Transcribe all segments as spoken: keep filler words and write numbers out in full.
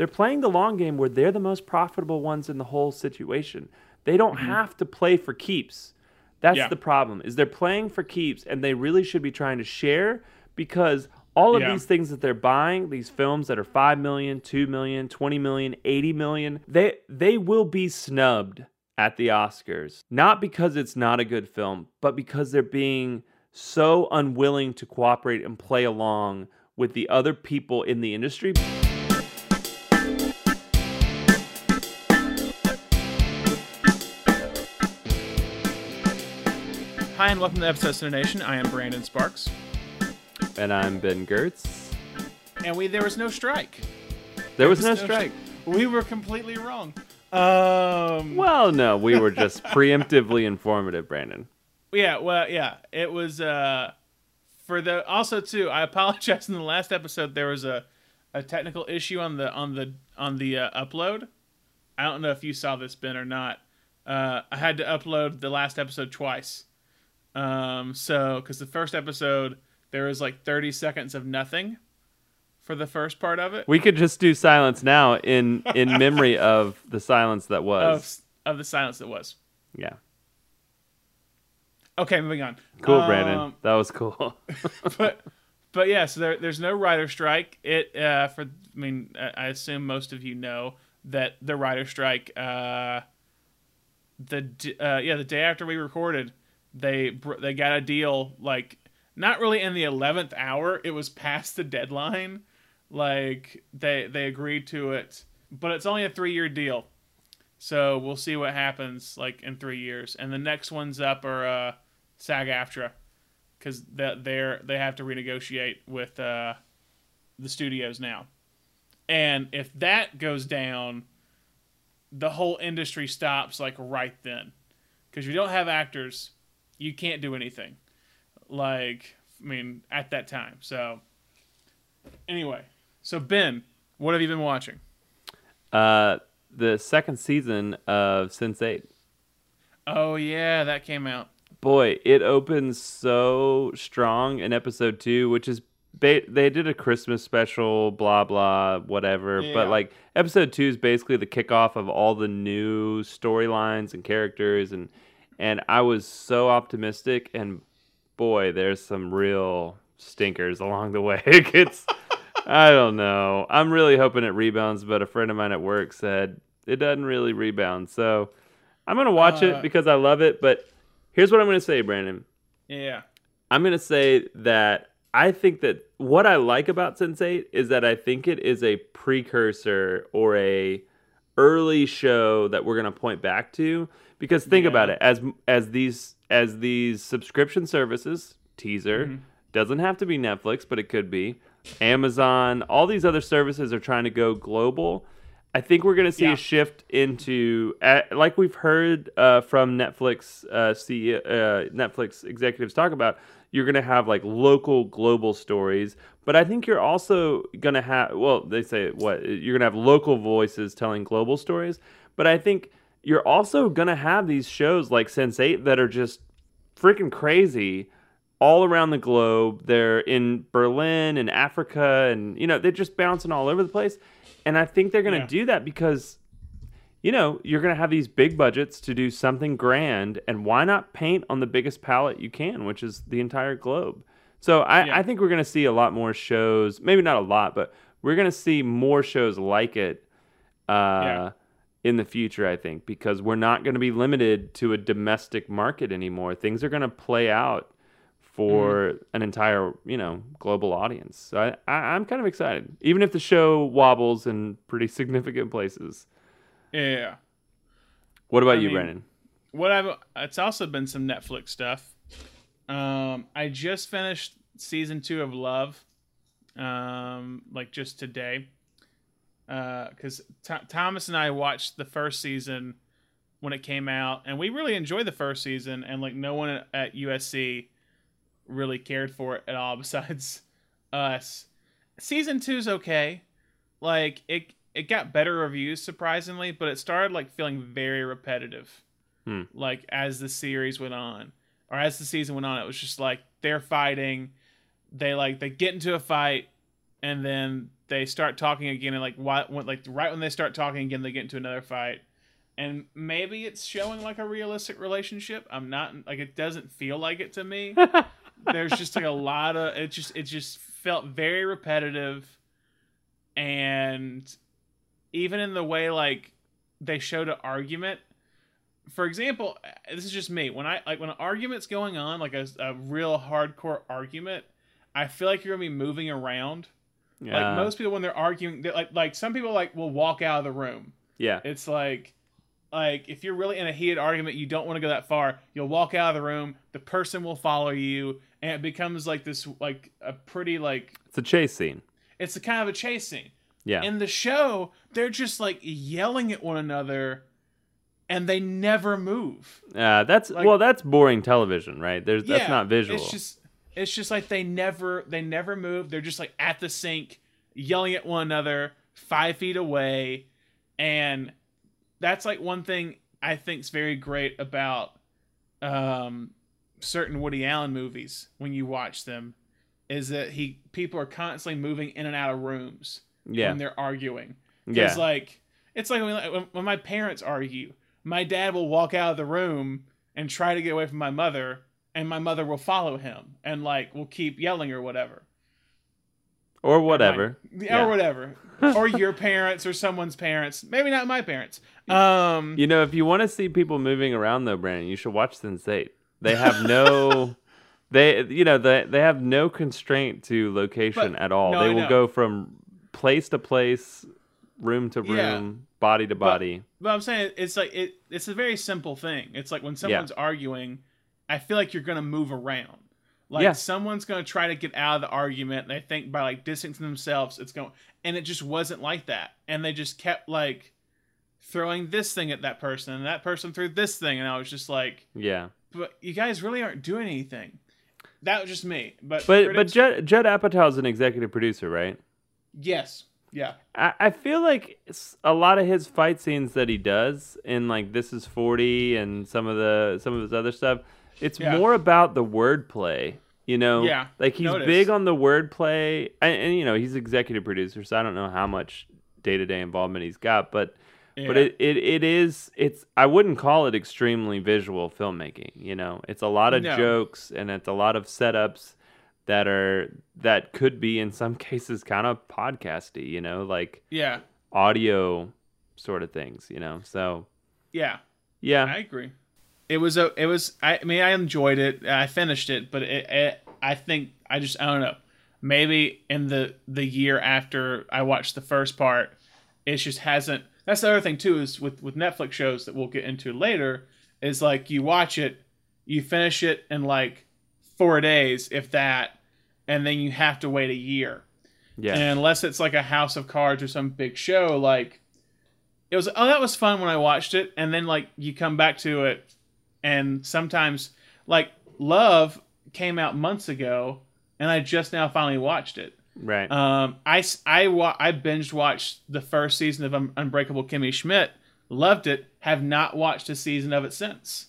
they're playing the long game where they're the most profitable ones in the whole situation. They don't mm-hmm. have to play for keeps. That's yeah. the problem, is they're playing for keeps, and they really should be trying to share, because all of yeah. these things that they're buying, these films that are five million dollars, two million dollars, twenty million dollars, eighty million dollars, they, they will be snubbed at the Oscars. Not because it's not a good film, but because they're being so unwilling to cooperate and play along with the other people in the industry. Hi, and welcome to Episode Cinemation. I am Brandon Sparks. And I'm Ben Gertz. And we there was no strike. There, there was, was no, no strike. Sh- we were completely wrong. Um, well, no, we were just preemptively informative, Brandon. Yeah, well, yeah. It was, uh, for the, also too, I apologize, in the last episode, there was a, a technical issue on the, on the, on the uh, upload. I don't know if you saw this, Ben, or not. Uh, I had to upload the last episode twice. Um, so, because the first episode, there was like thirty seconds of nothing for the first part of it. We could just do silence now in, in memory of the silence that was. Of, of the silence that was. Yeah. Okay, moving on. Cool, um, Brandon. That was cool. but, but yeah, so there, there's no writer strike. It, uh, for, I mean, I assume most of you know that the writer strike, uh, the, uh, yeah, the day after we recorded, they, they got a deal, like, not really in the eleventh hour. It was past the deadline. Like, they, they agreed to it, but it's only a three-year deal. So we'll see what happens, like, in three years. And the next ones up are uh, SAG-AFTRA, because they're they have to renegotiate with uh, the studios now. And if that goes down, the whole industry stops, like, right then. Because if you don't have actors, you can't do anything. Like, I mean, at that time. So, anyway. So, Ben, what have you been watching? Uh... The second season of Sense eight. Oh, yeah, that came out. Boy, it opens so strong in episode two, which is, ba- they did a Christmas special, blah, blah, whatever. Yeah. But, like, episode two is basically the kickoff of all the new storylines and characters. And, and I was so optimistic. And, boy, there's some real stinkers along the way. It gets... I don't know. I'm really hoping it rebounds, but a friend of mine at work said it doesn't really rebound. So I'm going to watch uh, it because I love it. But here's what I'm going to say, Brandon. Yeah. I'm going to say that I think that what I like about Sense eight is that I think it is a precursor or a early show that we're going to point back to. Because think yeah. about it. As as these as these subscription services, teaser, mm-hmm. doesn't have to be Netflix, but it could be. Amazon, all these other services are trying to go global. I think we're going to see yeah. a shift into, uh, like we've heard uh, from Netflix, uh, C E O, uh, Netflix executives talk about, you're going to have like local, global stories. But I think you're also going to have, well, they say what, you're going to have local voices telling global stories. But I think you're also going to have these shows like Sense eight that are just freaking crazy all around the globe. They're in Berlin and Africa, and you know they're just bouncing all over the place. And I think they're going to yeah. do that because, you know, you're going to have these big budgets to do something grand, and why not paint on the biggest palette you can, which is the entire globe. So I, yeah. I think we're going to see a lot more shows. Maybe not a lot, but we're going to see more shows like it uh, yeah. in the future. I think because we're not going to be limited to a domestic market anymore. Things are going to play out for mm. an entire, you know, global audience. So I, I, I'm kind of excited, even if the show wobbles in pretty significant places. Yeah. What about I you, mean, Brandon? What I've it's also been some Netflix stuff. Um, I just finished season two of Love, um, like just today, because uh, Th- Thomas and I watched the first season when it came out, and we really enjoyed the first season, and like no one at U S C really cared for it at all besides us. Season two's okay. Like it it got better reviews surprisingly, but it started like feeling very repetitive. Hmm. Like as the series went on. Or as the season went on, it was just like they're fighting. They like they get into a fight and then they start talking again, and like why, when, like right when they start talking again, they get into another fight, and maybe it's showing like a realistic relationship. I'm not like it doesn't feel like it to me. There's just like a lot of it. Just it just felt very repetitive, and even in the way like they showed an argument. For example, this is just me. When I like when an argument's going on, like a, a real hardcore argument, I feel like you're gonna be moving around. Yeah. Like most people when they're arguing, they're like like some people like will walk out of the room. Yeah. It's like like if you're really in a heated argument, you don't want to go that far. You'll walk out of the room. The person will follow you, and it becomes like this like a pretty like it's a chase scene. It's a kind of a chase scene. Yeah. In the show, they're just like yelling at one another. And they never move. Uh, that's like, well, that's boring television, right? There's yeah, that's not visual. It's just it's just like they never they never move. They're just like at the sink, yelling at one another, five feet away, and that's like one thing I think is very great about um, certain Woody Allen movies. When you watch them, is that he people are constantly moving in and out of rooms yeah. when they're arguing. Yeah, like it's like when, when my parents argue. My dad will walk out of the room and try to get away from my mother, and my mother will follow him and like will keep yelling or whatever. Or whatever. Or, yeah. or whatever. Or your parents or someone's parents. Maybe not my parents. Um, you know, if you want to see people moving around though, Brandon, you should watch Sense eight. They have no they you know, they they have no constraint to location but, at all. No, they I will know. go from place to place, room to room, yeah. body to body. But, but I'm saying it's like it. It's a very simple thing. It's like when someone's yeah. arguing, I feel like you're gonna move around. Like yeah. someone's gonna try to get out of the argument, and they think by like distancing themselves, it's going. And it just wasn't like that. And they just kept like throwing this thing at that person, and that person threw this thing, and I was just like, yeah. But you guys really aren't doing anything. That was just me. But but critics, but Judd, Judd Apatow is an executive producer, right? Yes. Yeah, I, I feel like a lot of his fight scenes that he does in like This Is forty and some of the some of his other stuff, it's yeah. more about the wordplay. You know, yeah, like he's notice. big on the wordplay, and, and you know he's executive producer, so I don't know how much day to day involvement he's got, but yeah. but it, it it is it's I wouldn't call it extremely visual filmmaking. You know, it's a lot of no. jokes and it's a lot of setups. That are that could be in some cases kind of podcasty, you know, like yeah, audio sort of things, you know. So yeah, yeah, I agree. It was a, it was. I, I mean, I enjoyed it. I finished it, but it, it, I think I just I don't know. Maybe in the the year after I watched the first part, it just hasn't. That's the other thing too is with with Netflix shows that we'll get into later. Is like you watch it, you finish it in like four days, if that, and then you have to wait a year. Yeah. And unless it's like a House of Cards or some big show, like it was. Oh, that was fun when I watched it, and then like you come back to it, and sometimes like Love came out months ago, and I just now finally watched it. Right. Um. I I wa- I binged watched the first season of Un- Unbreakable Kimmy Schmidt. Loved it. Have not watched a season of it since.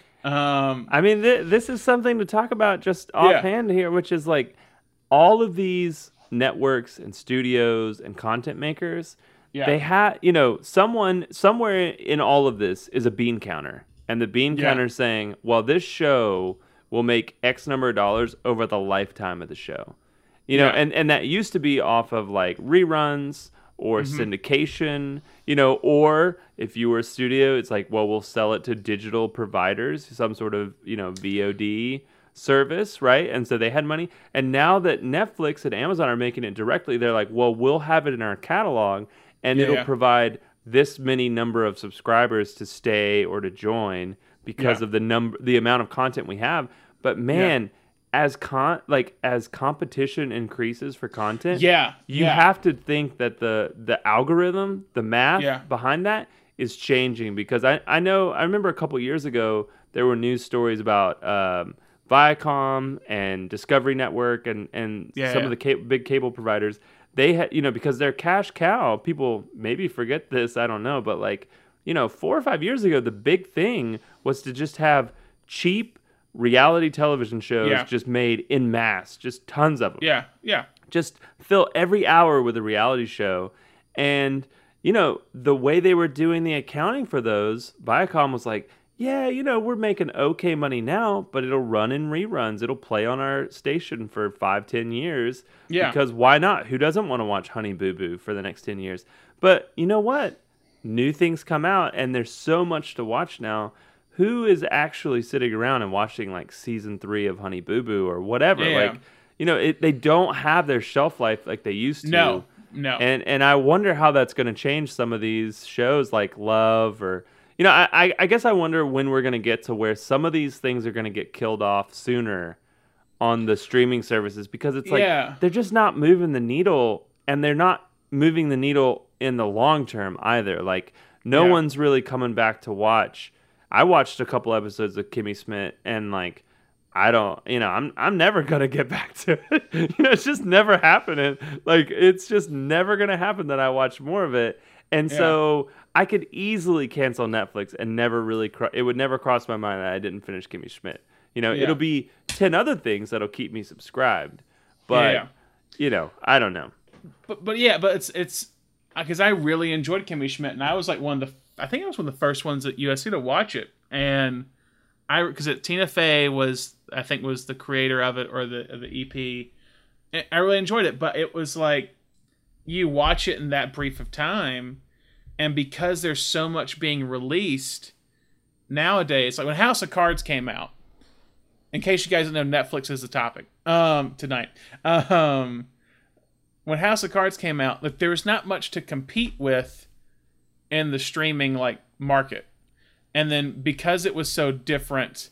Um, I mean, th- this is something to talk about just offhand yeah. here, which is like all of these networks and studios and content makers, yeah. they have, you know, someone somewhere in all of this is a bean counter. And the bean yeah. counter is saying, well, this show will make X number of dollars over the lifetime of the show. You know, yeah. and, and that used to be off of like reruns or mm-hmm. syndication, you know, or if you were a studio, it's like, well, we'll sell it to digital providers, some sort of, you know, V O D service, right? And so they had money. And now that Netflix and Amazon are making it directly, they're like, well, we'll have it in our catalog and yeah, it'll yeah. provide this many number of subscribers to stay or to join because yeah. of the number, the amount of content we have. But man, yeah. as con like as competition increases for content, yeah, you yeah. have to think that the the algorithm, the math yeah. behind that is changing. Because I, I know I remember a couple years ago there were news stories about um, Viacom and Discovery Network and and yeah, some yeah. of the ca- big cable providers. They had, you know, because they're cash cow. People maybe forget this, I don't know, but like, you know, four or five years ago, the big thing was to just have cheap reality television shows yeah. just made in mass, just tons of them. Yeah, yeah. just fill every hour with a reality show. And, you know, the way they were doing the accounting for those, Viacom was like, yeah, you know, we're making okay money now, but it'll run in reruns. It'll play on our station for five, ten years. Yeah. Because why not? Who doesn't want to watch Honey Boo Boo for the next ten years? But you know what? New things come out, and there's so much to watch now. Who is actually sitting around and watching like season three of Honey Boo Boo or whatever? Yeah. Like, you know, it, they don't have their shelf life like they used to. No, no. And and I wonder how that's going to change some of these shows like Love or, you know, I, I, I guess I wonder when we're going to get to where some of these things are going to get killed off sooner on the streaming services, because it's like Yeah. they're just not moving the needle, and they're not moving the needle in the long term either. Like no Yeah. one's really coming back to watch. I watched a couple episodes of Kimmy Schmidt, and like I don't, you know, I'm I'm never gonna get back to it. You know, it's just never happening. Like it's just never gonna happen that I watch more of it. And Yeah. so I could easily cancel Netflix and never really, cro- it would never cross my mind that I didn't finish Kimmy Schmidt. You know, Yeah. it'll be ten other things that'll keep me subscribed. But, Yeah. you know, I don't know. But but yeah, but it's it's because I really enjoyed Kimmy Schmidt, and I was like one of the I think I was one of the first ones at U S C to watch it, and I because Tina Fey was I think was the creator of it or the of the E P. And I really enjoyed it, but it was like you watch it in that brief of time, and because there's so much being released nowadays, like when House of Cards came out. In case you guys don't know, Netflix is the topic um, tonight. Um, when House of Cards came out, like there was not much to compete with in the streaming like market, and then because it was so different,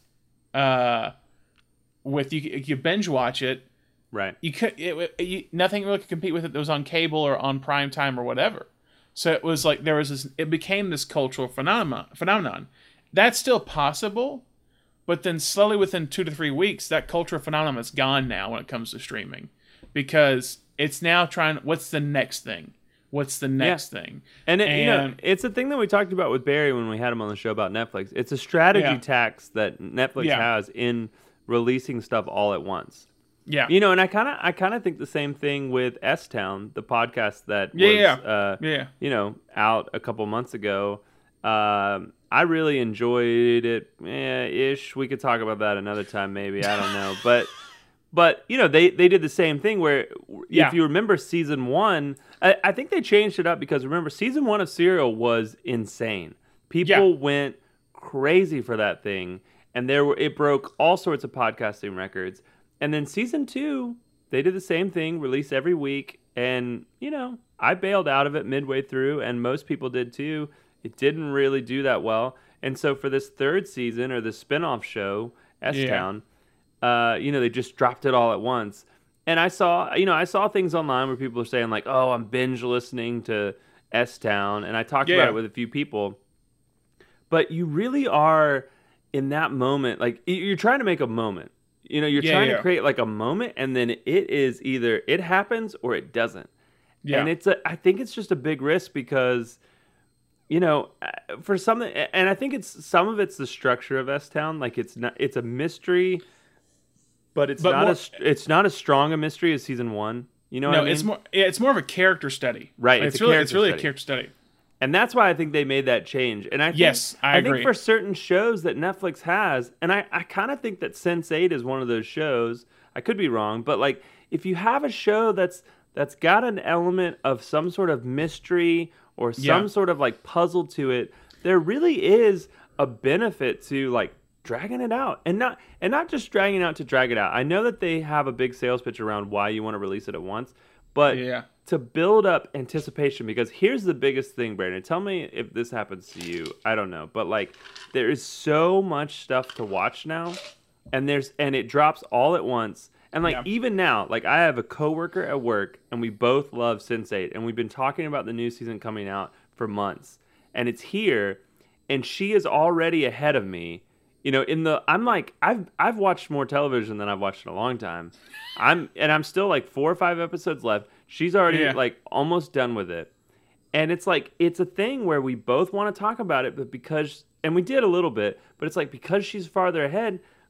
uh, with you you binge watch it, Right. you could it, you, nothing really could compete with it that was on cable or on prime time or whatever. So it was like there was this. It became this cultural phenomenon. Phenomenon that's still possible. But then slowly within two to three weeks, that cultural phenomenon is gone now when it comes to streaming. Because it's now trying, what's the next thing? What's the next Yeah. thing? And, it, you know, And- it's a thing that we talked about with Barry when we had him on the show about Netflix. It's a strategy Yeah. tax that Netflix Yeah. has in releasing stuff all at once. Yeah. You know, and I kind of I kind of think the same thing with S Town, the podcast that Yeah, was yeah. Uh, Yeah. you know, out a couple months ago. Um, I really enjoyed it, eh, ish. We could talk about that another time, maybe. I don't know, but but you know, they they did the same thing where Yeah. if you remember season one, I, I think they changed it up because remember season one of Serial was insane. People Yeah. went crazy for that thing, and there were it broke all sorts of podcasting records. And then season two, they did the same thing, release every week, and you know, I bailed out of it midway through, and most people did too. It didn't really do that well. And so for this third season or the spinoff show, S-Town, uh, you know, they just dropped it all at once. And I saw, you know, I saw things online where people are saying like, oh, I'm binge listening to S-Town. And I talked Yeah. about it with a few people. But you really are in that moment, like y- you're trying to make a moment. You know, you're Yeah, trying yeah. to create like a moment, and then it is either it happens or it doesn't. Yeah. And it's a, I think it's just a big risk because, you know, uh, for something, and I think it's some of it's the structure of S-Town. Like it's not, it's a mystery, but it's But not more- as it's not as strong a mystery as season one. You know, no, what I mean? it's more. Yeah, it's more of a character study. Right, Like, it's it's, a really, character it's really study. a character study. And that's why I think they made that change. And I think, Yes, I think agree. for certain shows that Netflix has, and I, I kind of think that sense eight is one of those shows. I could be wrong, but like if you have a show that's that's got an element of some sort of mystery or some Yeah. sort of like puzzle to it, there really is a benefit to like dragging it out and not and not just dragging it out to drag it out. I know that they have a big sales pitch around why you want to release it at once, but Yeah. to build up anticipation, because here's the biggest thing, Brandon. Tell me if this happens to you. I don't know, but like there is so much stuff to watch now, and there's and it drops all at once. And like Yeah. even now, like I have a coworker at work, and we both love sense eight, and we've been talking about the new season coming out for months, and it's here, and she is already ahead of me. You know, in the I'm like I've I've watched more television than I've watched in a long time. I'm and I'm still like four or five episodes left. She's already Yeah. like almost done with it. And it's like it's a thing where we both want to talk about it, but because and we did a little bit, but it's like because she's farther ahead,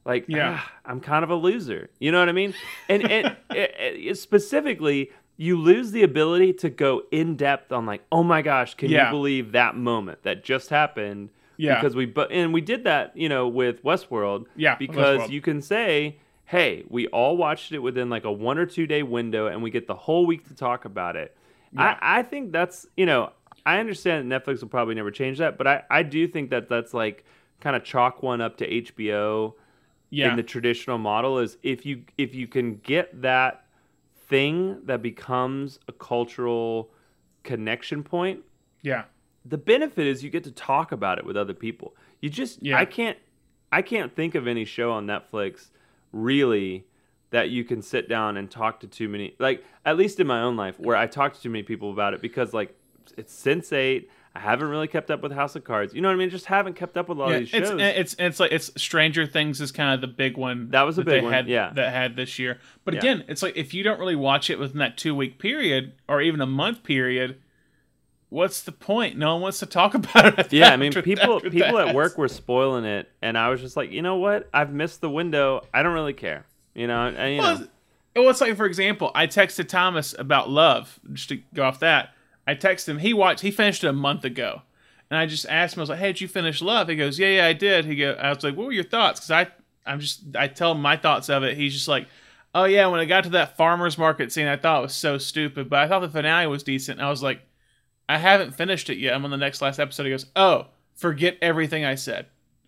like, Yeah. ah, I'm kind of a loser. You know what I mean? And, and it, it, specifically, you lose the ability to go in depth on like, oh my gosh, can Yeah. you believe that moment that just happened? Yeah. Because we, but and we did that, you know, with Westworld. Yeah, Because Westworld. you can say, hey, we all watched it within like a one or two day window, and we get the whole week to talk about it. Yeah. I, I think that's, you know, I understand that Netflix will probably never change that, but I, I do think that that's like kind of chalk one up to H B O Yeah. in the traditional model is if you if you can get that thing that becomes a cultural connection point, Yeah. the benefit is you get to talk about it with other people. You just Yeah. I can't I can't think of any show on Netflix really that you can sit down and talk to too many, like at least in my own life where I talk to too many people about it because like it's Sense eight. I haven't really kept up with House of Cards. You know what I mean? Just haven't kept up with a lot Yeah, of these it's shows. it's it's like it's Stranger Things is kind of the big one That was a big they one, had, yeah. that had this year. But Yeah. again, it's like if you don't really watch it within that two week period or even a month period, what's the point? No one wants to talk about it. Yeah, I mean, after- people after people that. at work were spoiling it, and I was just like, you know what? I've missed the window. I don't really care. You know, and, you Well, know. it's- well, it's like for example, I texted Thomas about Love. Just to go off that, I texted him. He watched. He finished it a month ago, and I just asked him. I was like, "Hey, did you finish Love?" He goes, "Yeah, yeah, I did." He go. I was like, "What were your thoughts?" Because I, I'm just, I tell him my thoughts of it. He's just like, "Oh yeah, when it got to that farmers market scene, I thought it was so stupid, but I thought the finale was decent." And I was like, "I haven't finished it yet. I'm on the next last episode." He goes, "Oh, forget everything I said."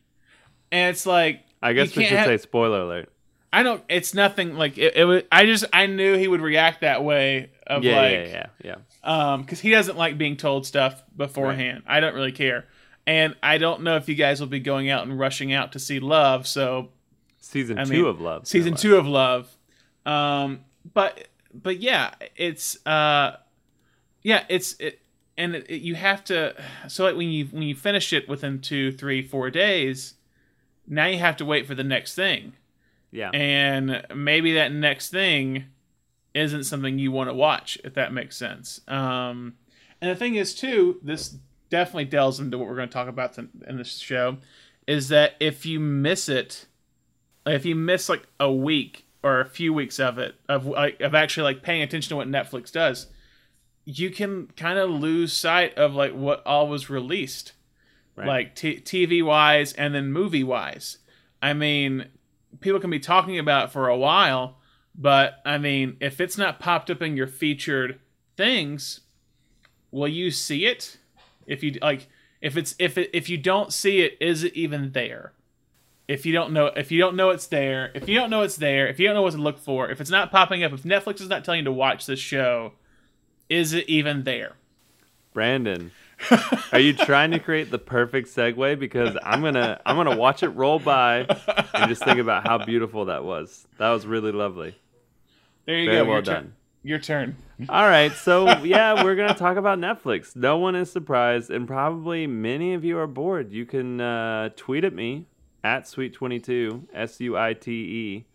And it's like, I guess you we can't should have- say spoiler alert. I don't. It's nothing like it. It was. I just. I knew he would react that way. Of Yeah, like, yeah, yeah, yeah. um, because he doesn't like being told stuff beforehand. I don't really care, and I don't know if you guys will be going out and rushing out to see Love. So Season I two mean, of Love. season no two of Love. Um, but but yeah, it's uh, yeah, it's it, and it, it- you have to. So like when you when you finish it within two, three, four days, now you have to wait for the next thing. Yeah. And maybe that next thing isn't something you want to watch, if that makes sense. Um, and the thing is, too, this definitely delves into what we're going to talk about in this show, is that if you miss it, if you miss like a week or a few weeks of it, of like of actually like paying attention to what Netflix does, you can kind of lose sight of like what all was released, Right. like t- T V wise and then movie wise. I mean, people can be talking about it for a while, but I mean, if it's not popped up in your featured things, will you see it? If you like, if it's if it, if you don't see it, is it even there? If you don't know, if you don't know it's there, if you don't know it's there, if you don't know what to look for, if it's not popping up, if Netflix is not telling you to watch this show, is it even there? Brandon, are you trying to create the perfect segue? Because I'm gonna I'm gonna watch it roll by and just think about how beautiful that was. That was really lovely. There you Very go. well your done. turn. Your turn. All right, so yeah, we're gonna talk about Netflix. No one is surprised, and probably many of you are bored. You can uh, tweet at me at sweet twenty-two S U I T E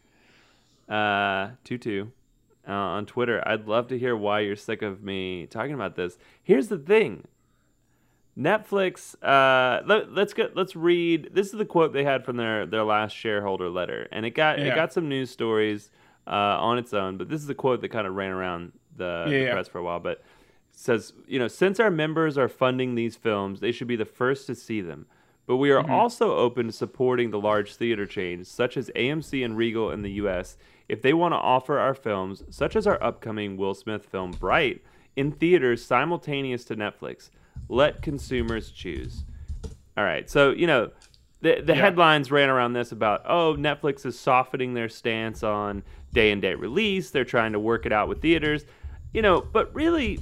uh, two two uh, on Twitter. I'd love to hear why you're sick of me talking about this. Here's the thing. Netflix. Uh, let, let's get let's read. This is the quote they had from their, their last shareholder letter, and it got Yeah. it got some news stories uh, on its own. But this is the quote that kind of ran around the, Yeah, the yeah. press for a while. But it says, you know, since our members are funding these films, they should be the first to see them. But we are Mm-hmm. also open to supporting the large theater chains, such as A M C and Regal in the U S, if they want to offer our films, such as our upcoming Will Smith film Bright, in theaters simultaneous to Netflix. Let consumers choose. All right, so, you know, the the Yeah. headlines ran around this about, oh, Netflix is softening their stance on day and date release. They're trying to work it out with theaters. You know, but really,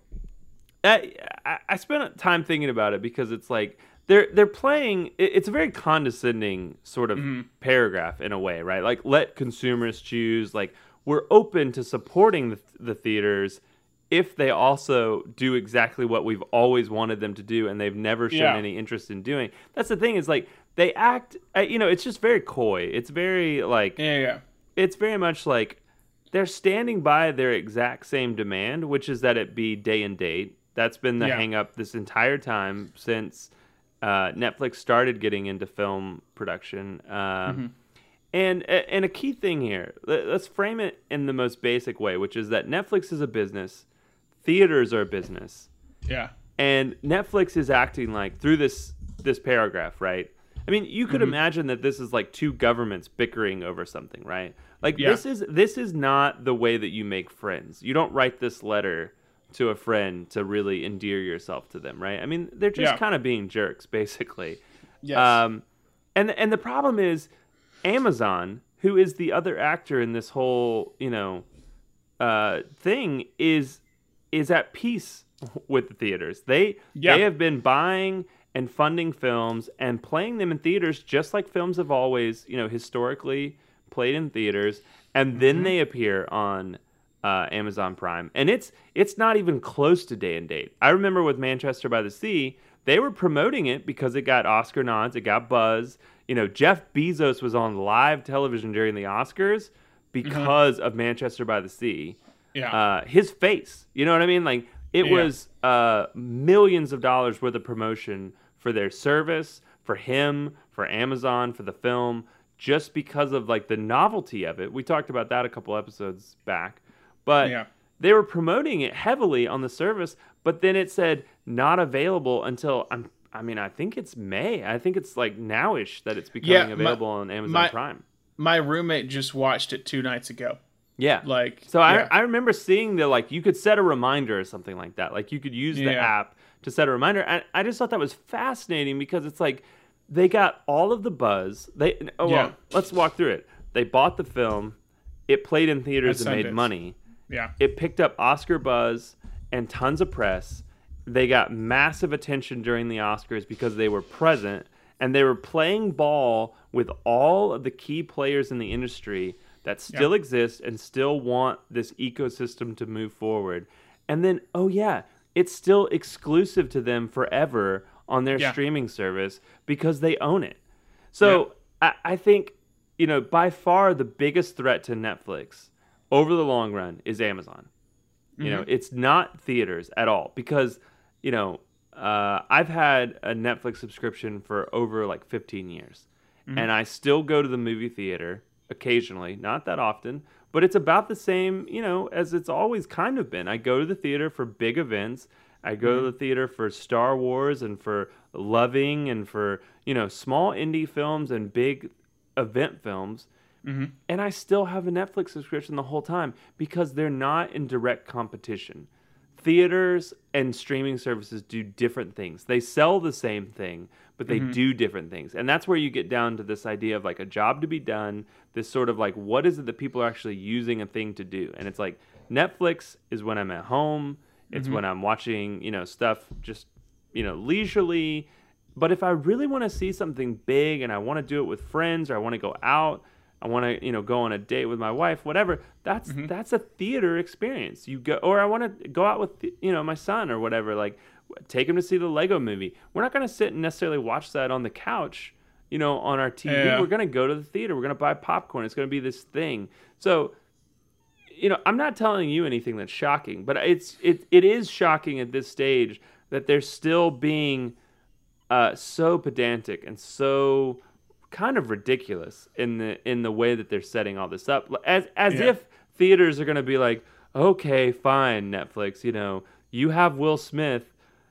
I, I, I spent time thinking about it because it's like, they're they're playing. it- It's a very condescending sort of paragraph in a way, right? Like, let consumers choose. Like, we're open to supporting the, the theaters if they also do exactly what we've always wanted them to do, and they've never shown Yeah. any interest in doing. That's the thing, is like they act. uh, You know, it's just very coy. It's very like Yeah, yeah. it's very much like they're standing by their exact same demand, which is that it be day and date. That's been the Yeah. hang up this entire time since uh, Netflix started getting into film production. Um, Mm-hmm. And and a key thing here, let's frame it in the most basic way, which is that Netflix is a business, theaters are a business. Yeah. And Netflix is acting like, through this this paragraph, right? I mean, you could mm-hmm. imagine that this is like two governments bickering over something, right? Like yeah. this is this is not the way that you make friends. You don't write this letter to a friend to really endear yourself to them, right? I mean, they're just yeah. kind of being jerks, basically. Yes. Um, and and the problem is Amazon, who is the other actor in this whole, you know, uh, thing, is is at peace with the theaters. They yeah. they have been buying and funding films and playing them in theaters just like films have always, you know, historically played in theaters, and mm-hmm. then they appear on uh, Amazon Prime. And it's it's not even close to day and date. I remember with Manchester by the Sea, they were promoting it because it got Oscar nods, it got buzz. You know, Jeff Bezos was on live television during the Oscars because mm-hmm. of Manchester by the Sea. Yeah. Uh, his face, you know what I mean? Like, it yeah. was uh, millions of dollars worth of promotion for their service, for him, for Amazon, for the film, just because of like the novelty of it. We talked about that a couple episodes back, but yeah. they were promoting it heavily on the service, but then it said not available until, I'm, I mean, I think it's May. I think it's like nowish that it's becoming yeah, available my, on Amazon my, Prime. My roommate just watched it two nights ago. Yeah. Like, so yeah. I I remember seeing the, like, you could set a reminder or something like that. Like, you could use the yeah. app to set a reminder. And I just thought that was fascinating because it's like they got all of the buzz. They oh, yeah. well, let's walk through it. They bought the film. It played in theaters At and made Sundance. money. Yeah. It picked up Oscar buzz and tons of press. They got massive attention during the Oscars because they were present and they were playing ball with all of the key players in the industry that still yeah. exist and still want this ecosystem to move forward. And then, oh yeah, it's still exclusive to them forever on their yeah. streaming service because they own it. So yeah. I, I think, you know, by far the biggest threat to Netflix over the long run is Amazon. You mm-hmm. know, it's not theaters at all because, you know, uh, I've had a Netflix subscription for over like fifteen years. Mm-hmm. And I still go to the movie theater occasionally, not that often, but it's about the same, you know, as it's always kind of been. I go to the theater for big events. I go mm-hmm. to the theater for Star Wars and for Loving and for, you know, small indie films and big event films. Mm-hmm. And I still have a Netflix subscription the whole time because they're not in direct competition. Theaters and streaming services do different things. They sell the same thing, but they mm-hmm. do different things. And that's where you get down to this idea of like a job to be done, this sort of like, what is it that people are actually using a thing to do? And it's like Netflix is when I'm at home. It's mm-hmm. when I'm watching, you know, stuff just, you know, leisurely. But if I really want to see something big and I want to do it with friends or I want to go out, I want to, you know, go on a date with my wife, whatever. That's mm-hmm. that's a theater experience. You go, or I want to go out with, you know, my son or whatever. Like, take him to see the Lego Movie. We're not going to sit and necessarily watch that on the couch, you know, on our T V. Yeah. We're going to go to the theater. We're going to buy popcorn. It's going to be this thing. So, you know, I'm not telling you anything that's shocking, but it's it it is shocking at this stage that they're still being uh, so pedantic and so kind of ridiculous in the in the way that they're setting all this up, as as yeah. if theaters are going to be like, okay, fine, Netflix, you know, you have Will Smith,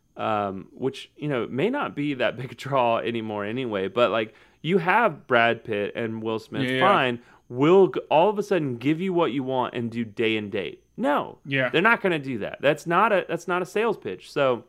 um, which, you know, may not be that big a draw anymore anyway, but like you have Brad Pitt and Will Smith, yeah, fine, yeah. will all of a sudden give you what you want and do day and date. No, yeah, they're not going to do that. That's not a that's not a sales pitch. So,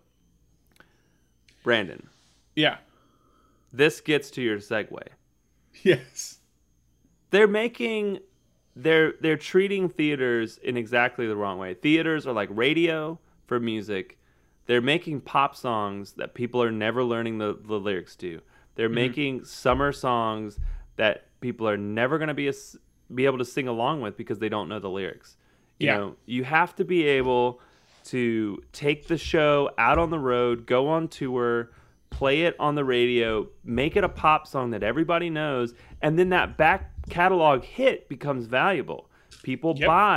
Brandon, yeah, this gets to your segue. Yes. They're making they're they're treating theaters in exactly the wrong way. Theaters are like radio for music. They're making pop songs that people are never learning the, the lyrics to. They're mm-hmm. making summer songs that people are never going to be a, be able to sing along with because they don't know the lyrics. You yeah. know, you have to be able to take the show out on the road, go on tour, play it on the radio, make it a pop song that everybody knows, and then that back catalog hit becomes valuable. People yep. buy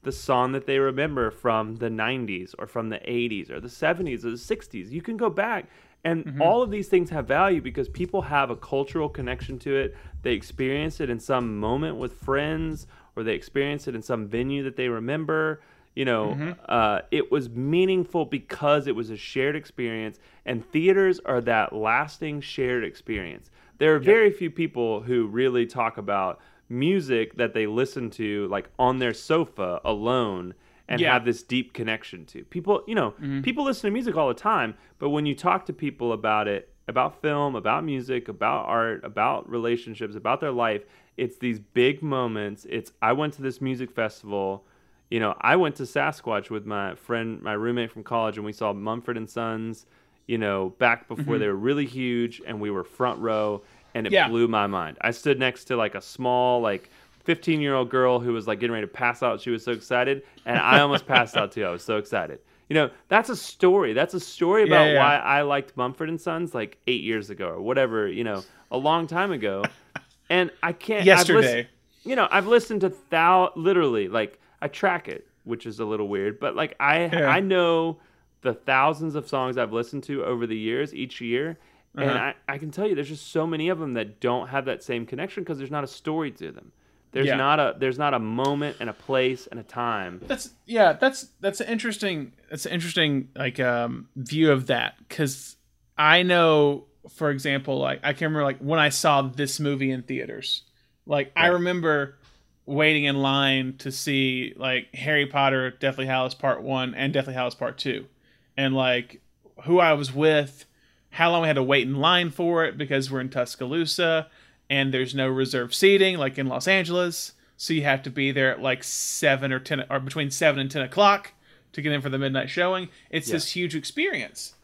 the song that they remember from the nineties or from the eighties or the seventies or the sixties. You can go back, and mm-hmm. all of these things have value because people have a cultural connection to it. They experience it in some moment with friends, or they experience it in some venue that they remember. You know, mm-hmm. uh, it was meaningful because it was a shared experience, and theaters are that lasting shared experience. There are yep. very few people who really talk about music that they listen to like on their sofa alone and yeah. have this deep connection to. People, you know, mm-hmm. people listen to music all the time, but when you talk to people about it, about film, about music, about art, about relationships, about their life, it's these big moments. It's, I went to this music festival. You know, I went to Sasquatch with my friend, my roommate from college, and we saw Mumford and Sons, you know, back before mm-hmm. they were really huge, and we were front row, and it yeah. blew my mind. I stood next to like a small, like fifteen-year-old girl who was like getting ready to pass out. She was so excited, and I almost passed out too. I was so excited. You know, that's a story. That's a story about yeah, yeah. why I liked Mumford and Sons like eight years ago or whatever, you know, a long time ago. And I can't... Yesterday. I've listened, you know, I've listened to thou literally, like, I track it, which is a little weird, but like I yeah. I know the thousands of songs I've listened to over the years, each year, uh-huh. and I, I can tell you there's just so many of them that don't have that same connection because there's not a story to them. There's yeah. not a there's not a moment and a place and a time. That's yeah, that's that's an interesting that's an interesting like um view of that, because I know, for example, like I can remember like when I saw this movie in theaters, like right. I remember waiting in line to see like Harry Potter, Deathly Hallows Part One and Deathly Hallows Part Two, and like who I was with, how long we had to wait in line for it because we're in Tuscaloosa and there's no reserved seating like in Los Angeles, so you have to be there at like seven or ten or between seven and ten o'clock to get in for the midnight showing. It's yeah. this huge experience,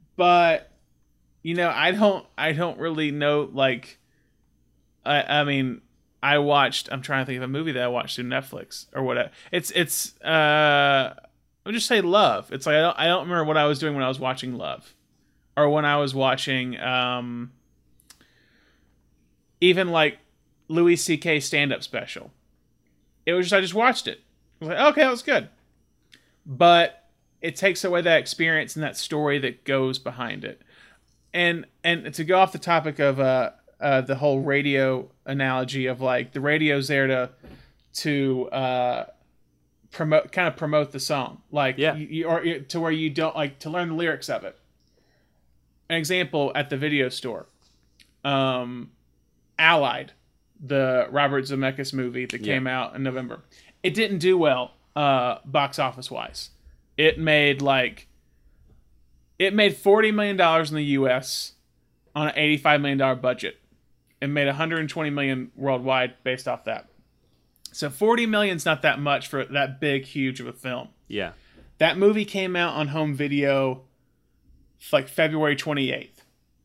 but you know I don't I don't really know like I I mean. I watched, I'm trying to think of a movie that I watched through Netflix or whatever. It's, it's, uh, I'll just say Love. It's like, I don't, I don't remember what I was doing when I was watching Love, or when I was watching, um, even like Louis C K stand-up special. It was just, I just watched it. I was like, okay, that was good. But it takes away that experience and that story that goes behind it. And, and to go off the topic of, uh, Uh, the whole radio analogy of like the radio's there to to uh, promote, kind of promote the song, like yeah. you, you, or to where you don't like to learn the lyrics of it. An example at the video store, um, Allied, the Robert Zemeckis movie that yeah. came out in November. It didn't do well uh, box office wise. It made like it made forty million dollars in the U S on an eighty-five million dollars budget. It made one hundred twenty million dollars worldwide based off that. So forty million dollars is not that much for that big, huge of a film. Yeah. That movie came out on home video like February twenty-eighth.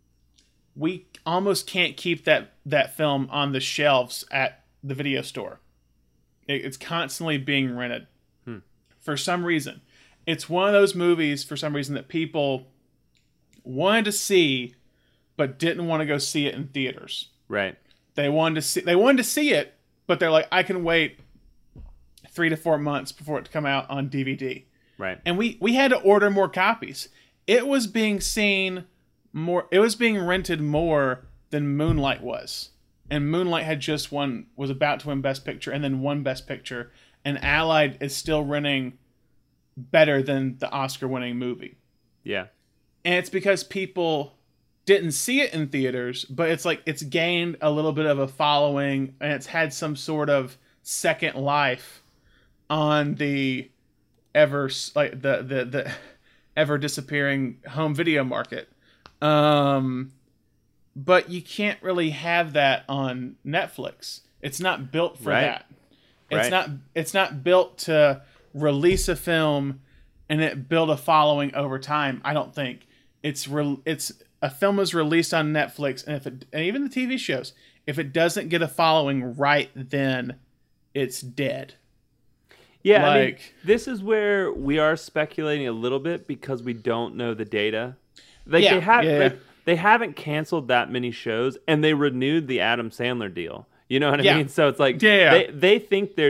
We almost can't keep that, that film on the shelves at the video store. It, it's constantly being rented. Hmm. For some reason. It's one of those movies, for some reason, that people wanted to see but didn't want to go see it in theaters. Right. They wanted to see they wanted to see it, but they're like, I can wait three to four months before it to come out on D V D. Right. And we, we had to order more copies. It was being seen more it was being rented more than Moonlight was. And Moonlight had just won was about to win Best Picture and then won Best Picture. And Allied is still running better than the Oscar winning movie. Yeah. And it's because people didn't see it in theaters, but it's like it's gained a little bit of a following and it's had some sort of second life on the ever like the the, the ever disappearing home video market. Um, but you can't really have that on Netflix. It's not built for right. that. It's right. not it's not built to release a film and it build a following over time. I don't think it's re- it's a film is released on Netflix, and if it, and even the T V shows, if it doesn't get a following right then, it's dead. Yeah, like, I mean, this is where we are speculating a little bit because we don't know the data. Like yeah, they have, yeah, like, yeah. they haven't canceled that many shows, and they renewed the Adam Sandler deal. You know what I yeah. mean? So it's like yeah, yeah. they they think they're.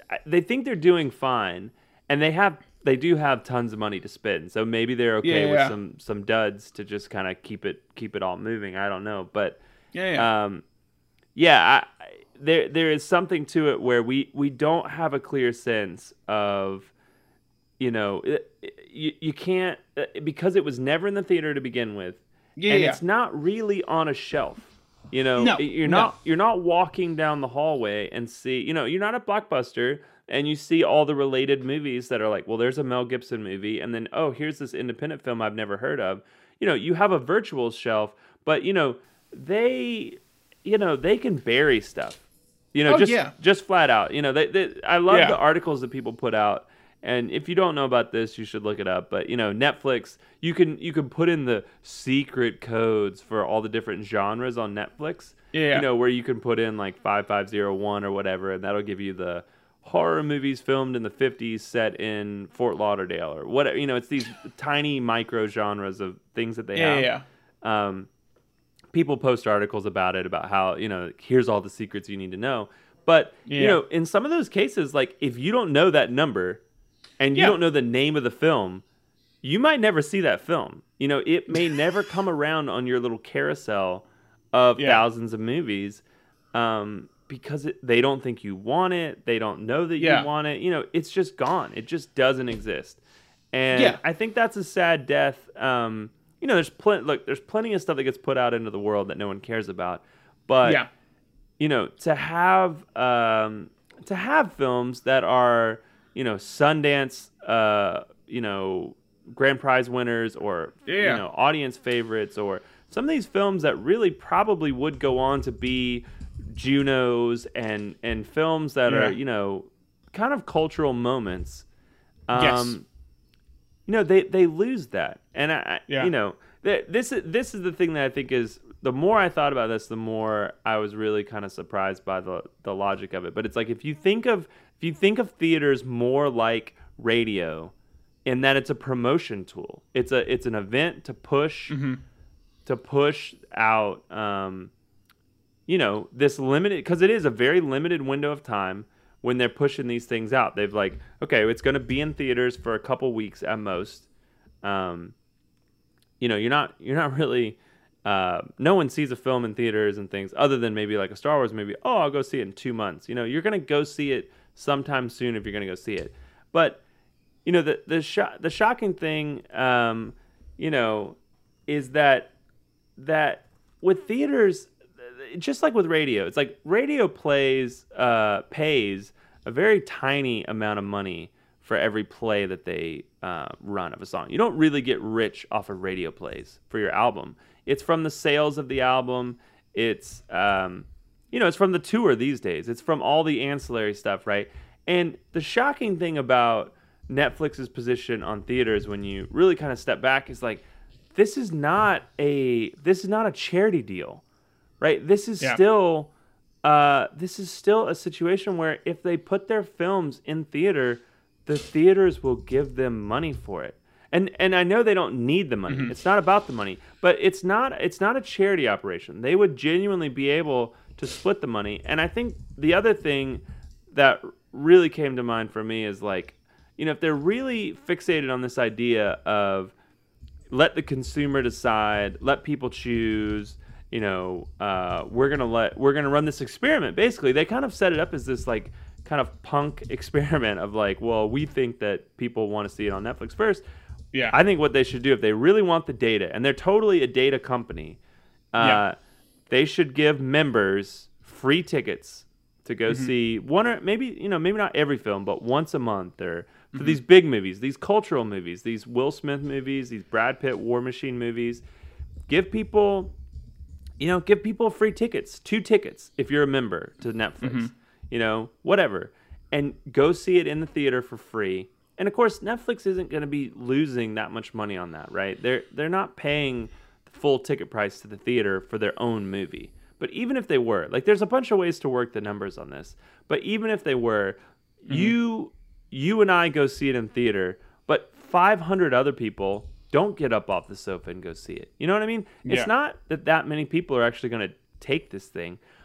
they think they're doing fine, and they have they do have tons of money to spend. So maybe they're okay Yeah, with yeah. some some duds to just kind of keep it keep it all moving. I don't know, but Yeah, yeah. um, yeah, I, there there is something to it where we we don't have a clear sense of, you know, it, it- you you can't uh, because it was never in the theater to begin with, Yeah, and yeah. it's not really on a shelf. You know, No, you're no. not you're not walking down the hallway and see, you know, you're not at Blockbuster and you see all the related movies that are like, well, there's a Mel Gibson movie, and then oh, here's this independent film I've never heard of. You know, you have a virtual shelf, but you know, they you know, they can bury stuff. You know, Oh, just yeah. just flat out. You know, they, they I love Yeah. the articles that people put out. And if you don't know about this, you should look it up. But you know, Netflix, you can you can put in the secret codes for all the different genres on Netflix. Yeah. You know, where you can put in like five five zero one or whatever, and that'll give you the horror movies filmed in the fifties set in Fort Lauderdale or whatever. You know, it's these tiny micro genres of things that they Yeah, have. yeah. Um, people post articles about it, about how, you know, here's all the secrets you need to know. But, you Yeah. know, in some of those cases, like if you don't know that number and you Yeah. don't know the name of the film, you might never see that film. You know, it may never come around on your little carousel of Yeah. thousands of movies um, because it, they don't think you want it. They don't know that Yeah. you want it. You know, it's just gone. It just doesn't exist. And Yeah. I think that's a sad death. Um, you know, there's plenty. Look, there's plenty of stuff that gets put out into the world that no one cares about. But Yeah. you know, to have um, to have films that are, you know, Sundance, uh, you know, grand prize winners, or Yeah. you know, audience favorites, or some of these films that really probably would go on to be Junos and and films that Yeah. are, you know, kind of cultural moments. Um, Yes. You know, they they lose that, and I, I- Yeah. you know, th- this is this is the thing that I think is, the more I thought about this, the more I was really kind of surprised by the the logic of it. But it's like, if you think of if you think of theaters more like radio, in that it's a promotion tool, it's a it's an event to push Mm-hmm. to push out, um, you know, this limited, because it is a very limited window of time when they're pushing these things out. They've like, okay, it's going to be in theaters for a couple weeks at most. Um, you know, you're not you're not really. Uh, no one sees a film in theaters and things other than maybe like a Star Wars movie. Oh, I'll go see it in two months. You know, you're gonna go see it sometime soon if you're gonna go see it. But you know, the the sho- the shocking thing, um, you know, is that that with theaters, just like with radio, it's like radio plays uh, pays a very tiny amount of money for every play that they uh, run of a song. You don't really get rich off of radio plays for your album. It's from the sales of the album. It's um, you know, it's from the tour these days. It's from all the ancillary stuff, right? And the shocking thing about Netflix's position on theaters, when you really kind of step back, is like, this is not a this is not a charity deal, right? This is Yeah. still uh, this is still a situation where if they put their films in theater, the theaters will give them money for it. And and I know they don't need the money. Mm-hmm. It's not about the money, but it's not it's not a charity operation. They would genuinely be able to split the money. And I think the other thing that really came to mind for me is like, you know, if they're really fixated on this idea of let the consumer decide, let people choose, you know, uh, we're gonna let we're gonna run this experiment. Basically, they kind of set it up as this like kind of punk experiment of like, well, we think that people want to see it on Netflix first. Yeah. I think what they should do, if they really want the data, and they're totally a data company, uh, Yeah. they should give members free tickets to go Mm-hmm. see one, or maybe, you know, maybe not every film, but once a month, or for Mm-hmm. these big movies, these cultural movies, these Will Smith movies, these Brad Pitt War Machine movies. Give people, you know, give people free tickets, two tickets if you're a member to Netflix, Mm-hmm. you know, whatever, and go see it in the theater for free. And of course, Netflix isn't going to be losing that much money on that, right? They're they're not paying the full ticket price to the theater for their own movie. But even if they were, like, there's a bunch of ways to work the numbers on this. But even if they were, Mm-hmm. you you and I go see it in theater, but five hundred other people don't get up off the sofa and go see it. You know what I mean? Yeah. It's not that that many people are actually going to take this thing,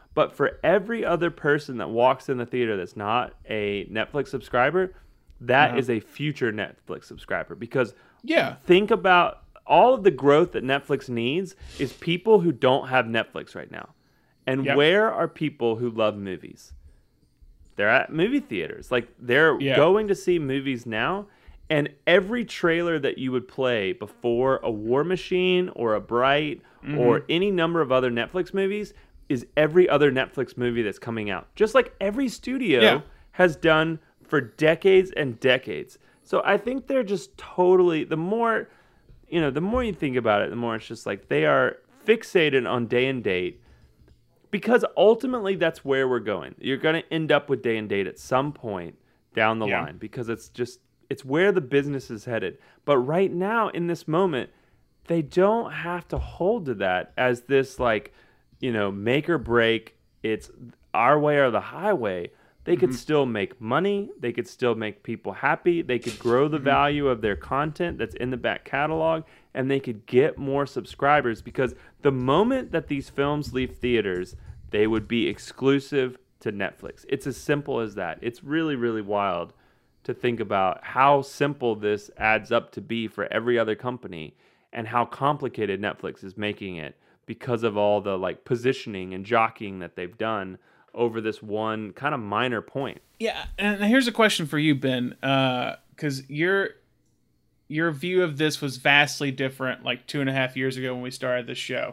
But for every other person that walks in the theater that's not a Netflix subscriber, that Uh-huh. is a future Netflix subscriber. Because Yeah. think about all of the growth that Netflix needs is people who don't have Netflix right now. And Yep. where are people who love movies? They're at movie theaters. Like, they're Yeah. going to see movies now. And every trailer that you would play before a War Machine or a Bright Mm-hmm. or any number of other Netflix movies is every other Netflix movie that's coming out. Just like every studio Yeah. has done for decades and decades. So I think they're just totally, the more, you know, the more you think about it, the more it's just like they are fixated on day and date, because ultimately that's where we're going. You're going to end up with day and date at some point down the Yeah. line, because it's just, it's where the business is headed. But right now, in this moment, they don't have to hold to that as this, like, you know, make or break. It's our way or the highway. They could still make money. They could still make people happy. They could grow the value of their content that's in the back catalog, and they could get more subscribers, because the moment that these films leave theaters, they would be exclusive to Netflix. It's as simple as that. It's really, really wild to think about how simple this adds up to be for every other company, and how complicated Netflix is making it because of all the like positioning and jockeying that they've done over this one kind of minor point. Yeah, and here's a question for you, Ben, because your your view of this was vastly different like two and a half years ago when we started the show.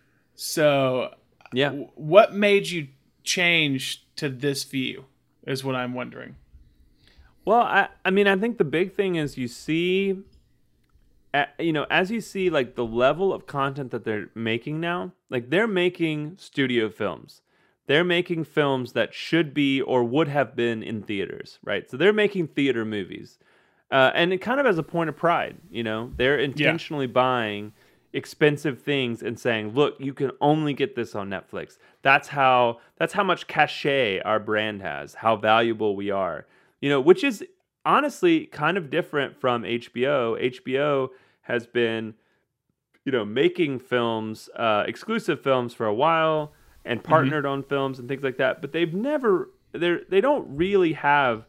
So, Yeah. w- what made you change to this view is what I'm wondering. Well, I, I mean, I think the big thing is you see, uh, you know, as you see like the level of content that they're making now, like they're making studio films. They're making films that should be or would have been in theaters, right? So they're making theater movies. Uh, and it kind of as a point of pride, you know, they're intentionally buying expensive things and saying, look, you can only get this on Netflix. That's how, that's how much cachet our brand has, how valuable we are, you know, which is honestly kind of different from H B O. H B O has been, you know, making films, uh, exclusive films for a while, and partnered mm-hmm. on films and things like that. But they've never, they they don't really have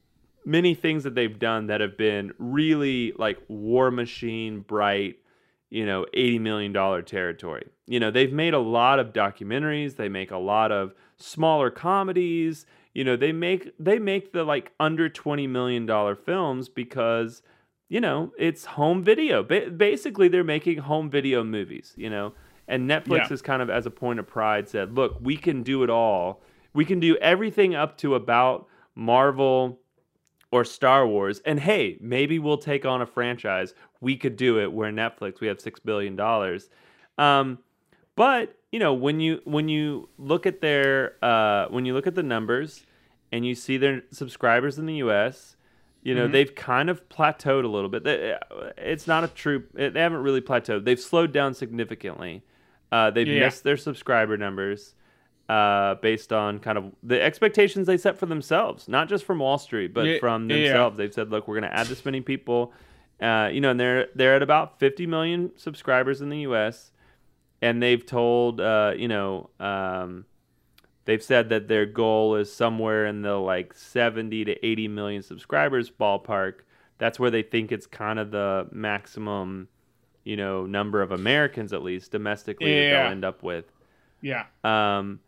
many things that they've done that have been really like War Machine, Bright, you know, eighty million dollars territory. You know, they've made a lot of documentaries. They make a lot of smaller comedies. You know, they make, they make the like under twenty million dollars films because, you know, it's home video. Ba- basically, they're making home video movies, you know. And Netflix yeah. is kind of, as a point of pride, said, look, we can do it all. We can do everything up to about Marvel or Star Wars. And hey, maybe we'll take on a franchise. We could do it. We're Netflix. We have six billion dollars. Um, but, you know, when you when you look at their uh, when you look at the numbers and you see their subscribers in the U S, you know, mm-hmm. they've kind of plateaued a little bit. It's not a true, they haven't really plateaued. They've slowed down significantly. Uh, they've yeah. missed their subscriber numbers uh, based on kind of the expectations they set for themselves, not just from Wall Street, but yeah. from themselves. Yeah. They've said, look, we're going to add this many people. Uh, you know, and they're they're at about fifty million subscribers in the U S, and they've told, uh, you know, um, they've said that their goal is somewhere in the like seventy to eighty million subscribers ballpark. That's where they think it's kind of the maximum, you know, number of Americans, at least domestically, yeah. that they'll end up with. Yeah. Um,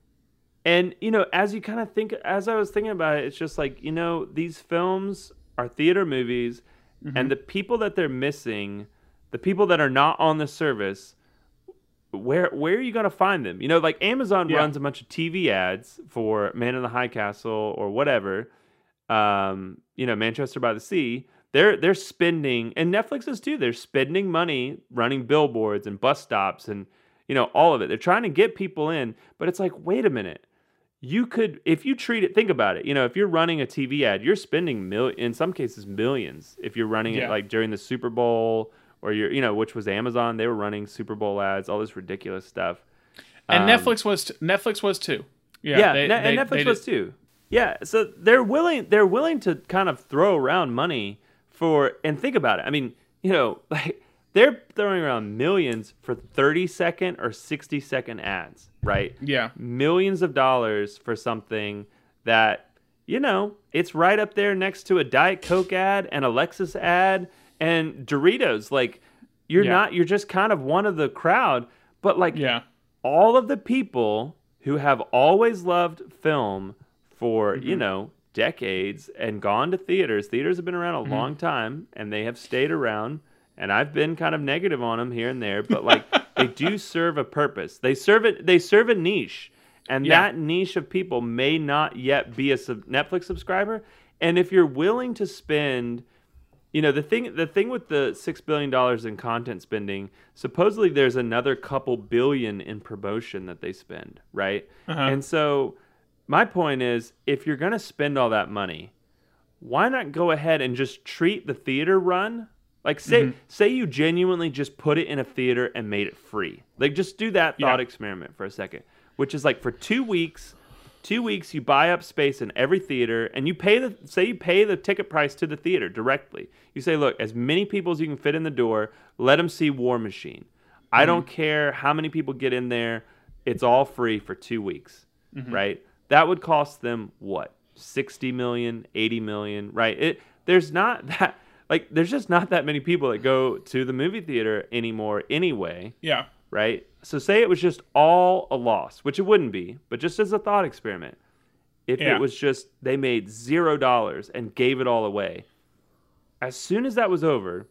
and, you know, as you kind of think, as I was thinking about it, it's just like, you know, these films are theater movies, mm-hmm. and the people that they're missing, the people that are not on the service, where where are you going to find them? You know, like Amazon yeah. runs a bunch of T V ads for Man in the High Castle or whatever, um, you know, Manchester by the Sea. They're they're spending, and Netflix is too, they're spending money running billboards and bus stops and, you know, all of it. They're trying to get people in, but it's like, wait a minute. You could, if you treat it, think about it. You know, if you're running a T V ad, you're spending, mil- in some cases, millions. If you're running yeah. it like during the Super Bowl, or you're, you know, which was Amazon, they were running Super Bowl ads, all this ridiculous stuff. And um, Netflix was t- Netflix was too. Yeah, yeah they, they, and Netflix they was too. Yeah, so they're willing they're willing to kind of throw around money for, and think about it. I mean, you know, like they're throwing around millions for thirty second or sixty second ads, right? Yeah. Millions of dollars for something that, you know, it's right up there next to a Diet Coke ad and a Lexus ad and Doritos. Like, you're Yeah. not, you're just kind of one of the crowd. But, like, Yeah. all of the people who have always loved film for, Mm-hmm. you know, decades and gone to theaters, theaters have been around a Mm-hmm. long time and they have stayed around. And I've been kind of negative on them here and there, but like they do serve a purpose. They serve it. They serve a niche, and Yeah. that niche of people may not yet be a sub- Netflix subscriber. And if you're willing to spend, you know, the thing, the thing with the six billion dollars in content spending, supposedly there's another couple billion in promotion that they spend, right? Uh-huh. And so, my point is, if you're gonna spend all that money, why not go ahead and just treat the theater run? Like, say Mm-hmm. say you genuinely just put it in a theater and made it free. Like, just do that thought Yeah. experiment for a second, which is like for two weeks, two weeks you buy up space in every theater and you pay the, say you pay the ticket price to the theater directly. You say, look, as many people as you can fit in the door, let them see War Machine. I don't care how many people get in there. It's all free for two weeks, right? That would cost them what? sixty million, eighty million, right? It there's not that like there's just not that many people that go to the movie theater anymore anyway, Yeah. right? So say it was just all a loss, which it wouldn't be, but just as a thought experiment. If Yeah. it was just they made zero dollars and gave it all away, as soon as that was over,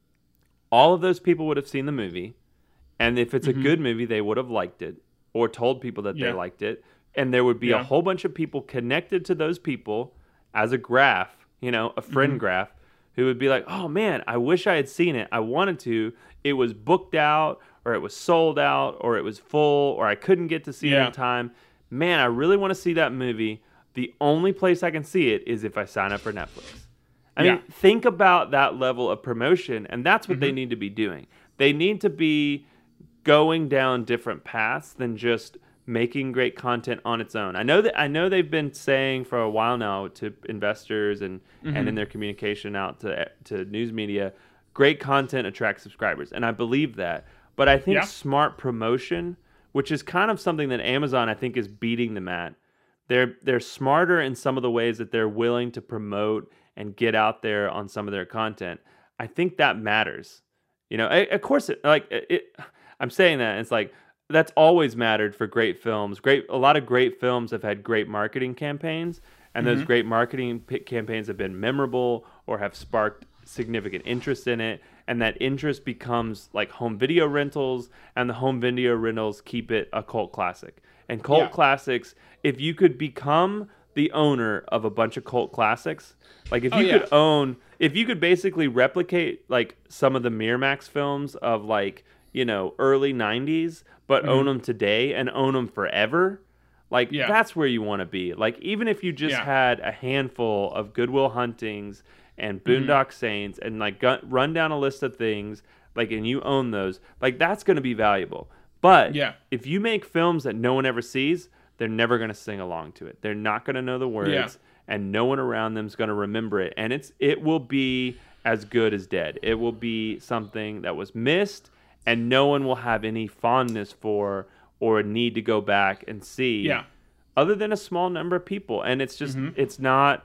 all of those people would have seen the movie, and if it's a good movie, they would have liked it or told people that Yeah. they liked it, and there would be Yeah. a whole bunch of people connected to those people as a graph, you know, a friend graph, who would be like, oh man, I wish I had seen it. I wanted to. It was booked out, or it was sold out, or it was full, or I couldn't get to see it Yeah. in time. Man, I really want to see that movie. The only place I can see it is if I sign up for Netflix. I Yeah. mean, think about that level of promotion, and that's what they need to be doing. They need to be going down different paths than just making great content on its own. I know that I know they've been saying for a while now to investors and, and in their communication out to to news media, great content attracts subscribers, and I believe that. But I think Yeah. smart promotion, which is kind of something that Amazon I think is beating them at. They're they're smarter in some of the ways that they're willing to promote and get out there on some of their content. I think that matters. You know, I- of course, it, like it, it, I'm saying that it's like that's always mattered for great films. Great, a lot of great films have had great marketing campaigns, and those great marketing p- campaigns have been memorable or have sparked significant interest in it, and that interest becomes like home video rentals, and the home video rentals keep it a cult classic. And cult Yeah. classics, if you could become the owner of a bunch of cult classics, like if Oh, you yeah. could own, if you could basically replicate like some of the Miramax films of like, you know, early nineties, but Mm-hmm. own them today and own them forever, like Yeah. that's where you want to be. Like even if you just Yeah. had a handful of Goodwill Huntings and Mm-hmm. Boondock Saints and like gu- run down a list of things, like, and you own those, like that's going to be valuable. But Yeah. if you make films that no one ever sees, they're never going to sing along to it. They're not going to know the words, Yeah. and no one around them is going to remember it. And it's it will be as good as dead. It will be something that was missed, and no one will have any fondness for or a need to go back and see. Yeah. Other than a small number of people, and it's just Mm-hmm. it's not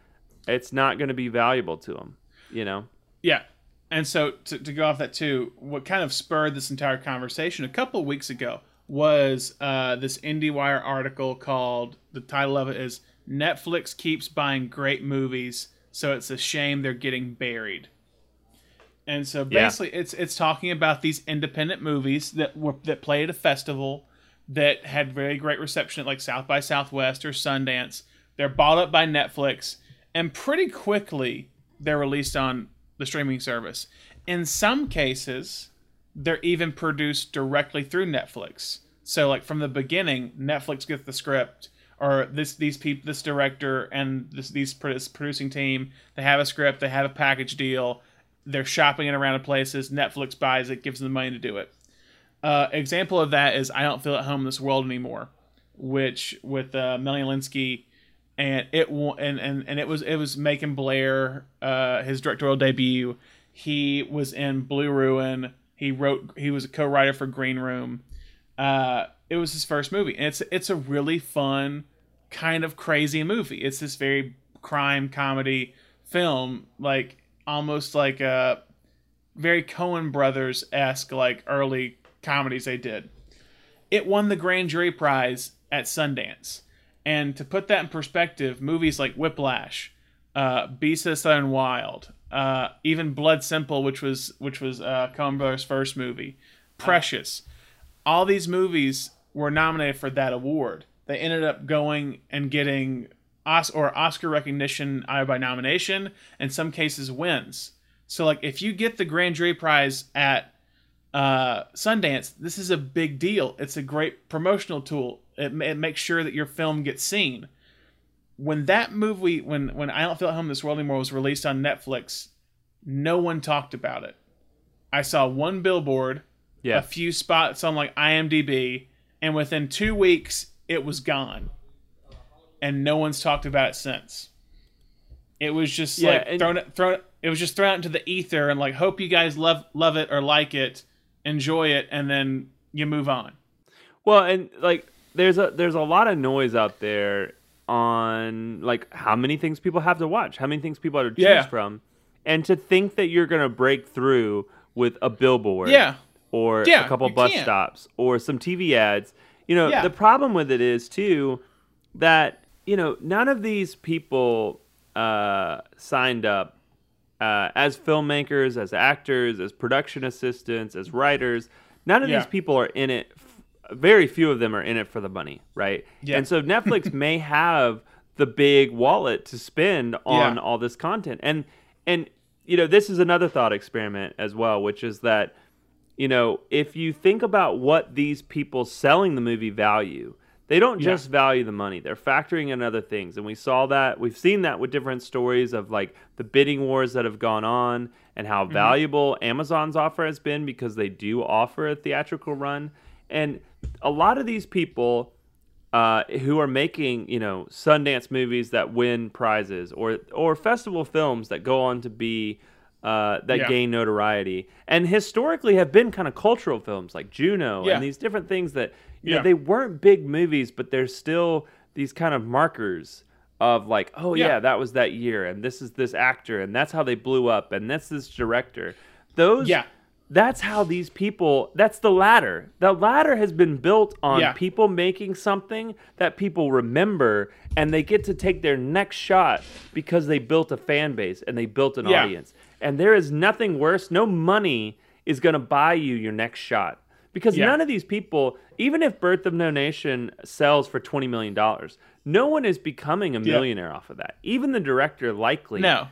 it's not going to be valuable to them. You know. Yeah. And so to, to go off that too, what kind of spurred this entire conversation a couple of weeks ago was uh, this IndieWire article called, the title of it is Netflix Keeps Buying Great Movies, So It's a Shame They're Getting Buried. And so Yeah. basically it's it's talking about these independent movies that were that played at a festival that had very great reception at like South by Southwest or Sundance. They're bought up by Netflix, and pretty quickly they're released on the streaming service. In some cases, they're even produced directly through Netflix. So like from the beginning, Netflix gets the script, or this these people, this director and this these this producing team, they have a script, they have a package deal, they're shopping it around in places. Netflix buys it, gives them the money to do it. Uh, example of that is I Don't Feel at Home in This World Anymore, which with uh, Melanie Linsky, and it wa- and, and and it was it was Macon Blair, uh, his directorial debut. He was in Blue Ruin. He wrote. He was a co-writer for Green Room. Uh, it was his first movie, and it's it's a really fun, kind of crazy movie. It's this very crime comedy film, like almost like a very Coen Brothers esque, like early comedies they did. It won the Grand Jury Prize at Sundance, and to put that in perspective, movies like Whiplash, uh, Beasts of the Southern Wild, uh, even Blood Simple, which was which was uh, Coen Brothers' first movie, Precious, all these movies were nominated for that award. They ended up going and getting Os- or Oscar recognition either by nomination, in some cases wins. So, like, if you get the Grand Jury Prize at uh, Sundance, this is a big deal. It's a great promotional tool. It, it makes sure that your film gets seen. When that movie, when when I Don't Feel at Home in This World Anymore was released on Netflix, no one talked about it. I saw one billboard, Yeah. a few spots on like IMDb, and within two weeks, it was gone. And no one's talked about it since. It was just Yeah, like and- thrown it, thrown it, it was just thrown out into the ether and like, hope you guys love love it or like it, enjoy it, and then you move on. Well, and like there's a there's a lot of noise out there on like how many things people have to watch, how many things people have to choose Yeah. from, and to think that you're gonna break through with a billboard, Yeah. or Yeah, a couple you bus can't. stops, or some T V ads. You know, Yeah. the problem with it is too that you know none of these people uh, signed up uh, as filmmakers, as actors, as production assistants, as writers. None of Yeah. these people are in it. Very few of them are in it for the money, right? Yeah. And so Netflix may have the big wallet to spend on Yeah. all this content. And and you know, this is another thought experiment as well, which is that you know, if you think about what these people selling the movie value, they don't Yeah. just value the money. They're factoring in other things. And we saw that, we've seen that with different stories of like the bidding wars that have gone on and how valuable Amazon's offer has been because they do offer a theatrical run. And a lot of these people uh, who are making, you know, Sundance movies that win prizes or or festival films that go on to be uh, that Yeah. gain notoriety and historically have been kind of cultural films like Juno Yeah. and these different things that you Yeah. know they weren't big movies, but they're still these kind of markers of like, oh yeah. Yeah. that was that year, and this is this actor, and that's how they blew up, and that's this director. Those Yeah. That's how these people, that's the ladder. The ladder has been built on Yeah. people making something that people remember, and they get to take their next shot because they built a fan base and they built an Yeah. audience. And there is nothing worse. No money is going to buy you your next shot. Because Yeah. none of these people, even if Birth of No Nation sells for twenty million dollars, no one is becoming a Yeah. millionaire off of that. Even the director likely No.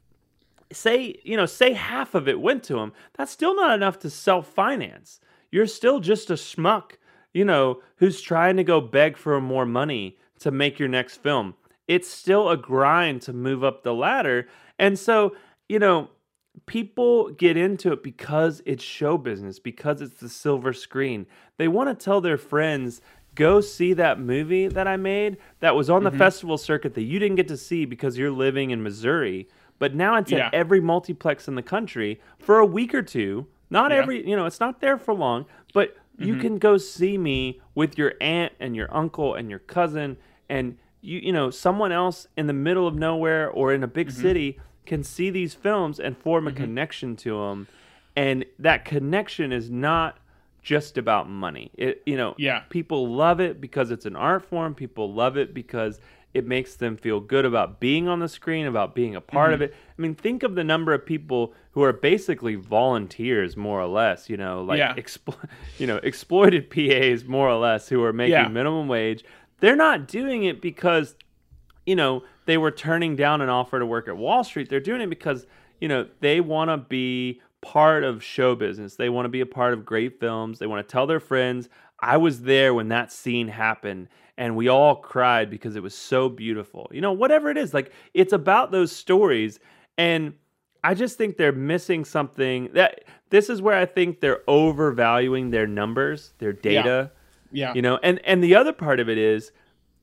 say, you know, say half of it went to him, that's still not enough to self-finance. You're still just a schmuck, you know, who's trying to go beg for more money to make your next film. It's still a grind to move up the ladder. And so, you know, people get into it because it's show business, because it's the silver screen. They want to tell their friends, go see that movie that I made that was on the festival circuit that you didn't get to see because you're living in Missouri. But now it's Yeah. at every multiplex in the country for a week or two. Not Yeah. every, you know, it's not there for long, but you can go see me with your aunt and your uncle and your cousin and you, you know, someone else in the middle of nowhere or in a big city can see these films and form a connection to them. And that connection is not just about money. It, you know, Yeah. people love it because it's an art form. People love it because it makes them feel good about being on the screen, about being a part of it. I mean, think of the number of people who are basically volunteers, more or less, you know, like, Yeah. explo- you know, exploited P As, more or less, who are making Yeah. minimum wage. They're not doing it because, you know, they were turning down an offer to work at Wall Street. They're doing it because, you know, they want to be part of show business. They want to be a part of great films. They want to tell their friends, I was there when that scene happened and we all cried because it was so beautiful. You know, whatever it is, like it's about those stories. And I just think they're missing something. That this is where I think they're overvaluing their numbers, their data. Yeah. You know, and and the other part of it is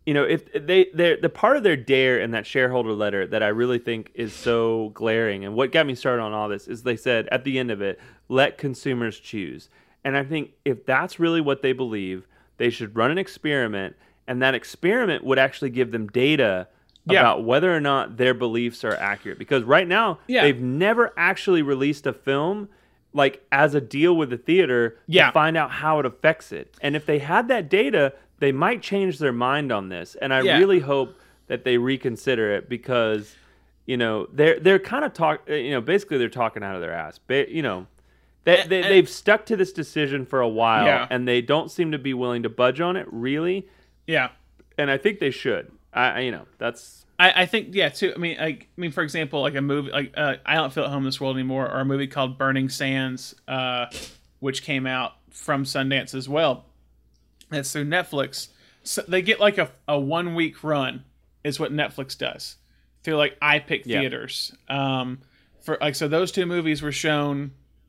you know, if they they're the part of their dare in that shareholder letter that I really think is so glaring, and what got me started on all this is they said at the end of it, let consumers choose. And I think if that's really what they believe, they should run an experiment, and that experiment would actually give them data yeah. about whether or not their beliefs are accurate. Because right now, yeah. they've never actually released a film like as a deal with the theater yeah. to find out how it affects it. And if they had that data, they might change their mind on this. And I yeah. really hope that they reconsider it, because, you know, they're they're kind of talk, you know, basically they're talking out of their ass. But, you know, they, and, they and, they've stuck to this decision for a while, yeah. and they don't seem to be willing to budge on it, really. Yeah. And I think they should. I, you know, that's. I, I think yeah too. I mean, like, I mean, for example, like a movie like uh, I Don't Feel at Home in This World Anymore, or a movie called Burning Sands, uh, which came out from Sundance as well. That's through Netflix. So they get like a, a one week run, is what Netflix does through like iPic yeah. theaters. Um, for like so those two movies were shown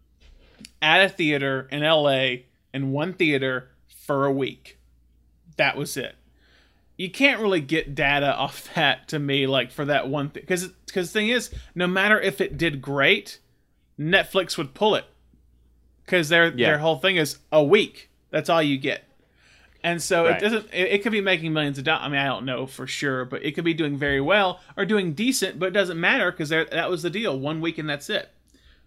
at a theater in L A in one theater for a week. That was it. You can't really get data off that, to me, like for that one thing, because because the thing is, no matter if it did great, Netflix would pull it, because their yeah. their whole thing is a week. That's all you get, and so right. it doesn't. It, it could be making millions of dollars. I mean, I don't know for sure, but it could be doing very well or doing decent, but it doesn't matter, because that was the deal. One week and that's it.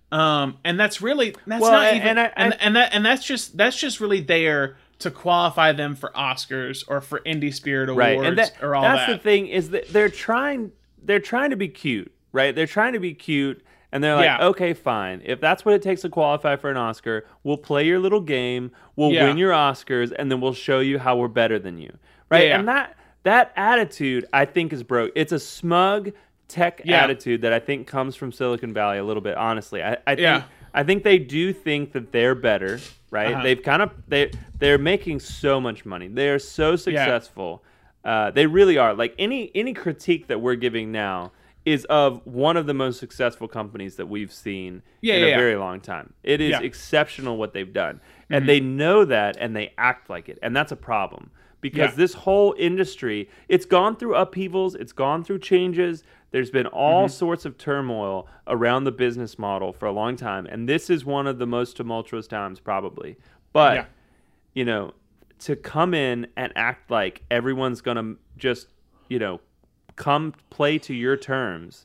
Um, and that's really that's well, not and, even and, I, and, and that and that's just that's just really there to qualify them for Oscars or for Indie Spirit Awards, right. and that, or all that's that. the thing, is that they're trying they're trying to be cute, right? They're trying to be cute, and they're like, yeah. okay, fine. If that's what it takes to qualify for an Oscar, we'll play your little game, we'll yeah. win your Oscars, and then we'll show you how we're better than you, right? Yeah, yeah. And that that attitude, I think, is broke. It's a smug tech yeah. attitude that I think comes from Silicon Valley a little bit, honestly. I, I think yeah. I think they do think that they're better, right? Uh-huh. They've kind of they they're making so much money. They are so successful. Yeah. Uh, they really are. Like any any critique that we're giving now is of one of the most successful companies that we've seen yeah, in yeah, a yeah. very long time. It is yeah. exceptional what they've done, mm-hmm. and they know that, and they act like it, and that's a problem. Because yeah. this whole industry, it's gone through upheavals, it's gone through changes. There's been all mm-hmm. sorts of turmoil around the business model for a long time, and this is one of the most tumultuous times, probably. But, yeah. you know, to come in and act like everyone's going to just, you know, come play to your terms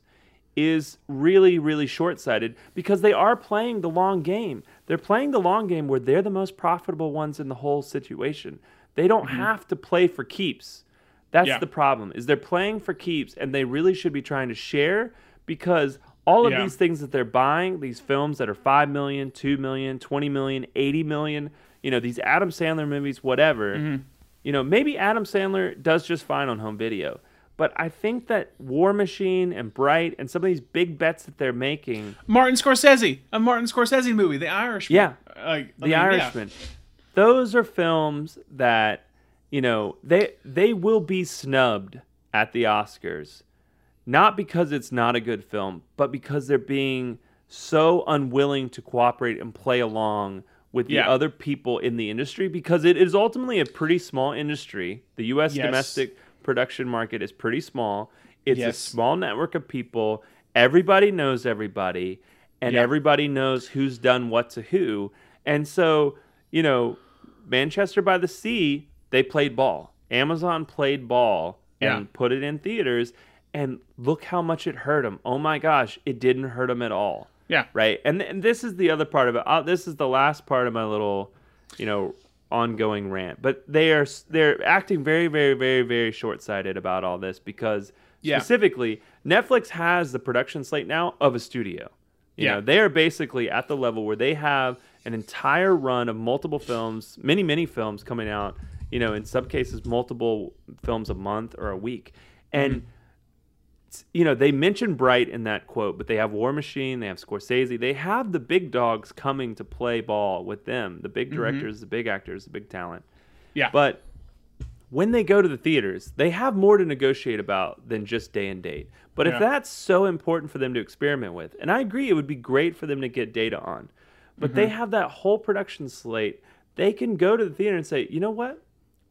is really, really short-sighted, because they are playing the long game. They're playing the long game where they're the most profitable ones in the whole situation. They don't mm-hmm. have to play for keeps. That's yeah. the problem, is they're playing for keeps, and they really should be trying to share, because all of yeah. these things that they're buying, these films that are five million dollars, two million dollars, twenty million dollars, eighty million dollars, you know, these Adam Sandler movies, whatever, mm-hmm. you know, maybe Adam Sandler does just fine on home video. But I think that War Machine and Bright and some of these big bets that they're making... Martin Scorsese, a Martin Scorsese movie, The Irishman. Yeah, like, The I mean, Irishman. Yeah. Those are films that, you know, they they will be snubbed at the Oscars, not because it's not a good film, but because they're being so unwilling to cooperate and play along with the yeah. other people in the industry, because it is ultimately a pretty small industry. The U S yes. domestic production market is pretty small. It's yes. a small network of people. Everybody knows everybody, and yeah. everybody knows who's done what to who. And so, you know, Manchester by the Sea, they played ball. Amazon played ball and yeah. put it in theaters, and look how much it hurt them. Oh my gosh, it didn't hurt them at all. Yeah. Right? And, and this is the other part of it. Uh, this is the last part of my little, you know, ongoing rant. But they are they're acting very, very, very, very short-sighted about all this, because yeah. specifically, Netflix has the production slate now of a studio. You yeah. know, they are basically at the level where they have an entire run of multiple films, many, many films coming out, you know, in some cases, multiple films a month or a week. And, mm-hmm. you know, they mention Bright in that quote, but they have War Machine, they have Scorsese, they have the big dogs coming to play ball with them, the big directors, mm-hmm. the big actors, the big talent. Yeah. But when they go to the theaters, they have more to negotiate about than just day and date. But yeah. if that's so important for them to experiment with, and I agree it would be great for them to get data on, but mm-hmm. they have that whole production slate, they can go to the theater and say, you know what?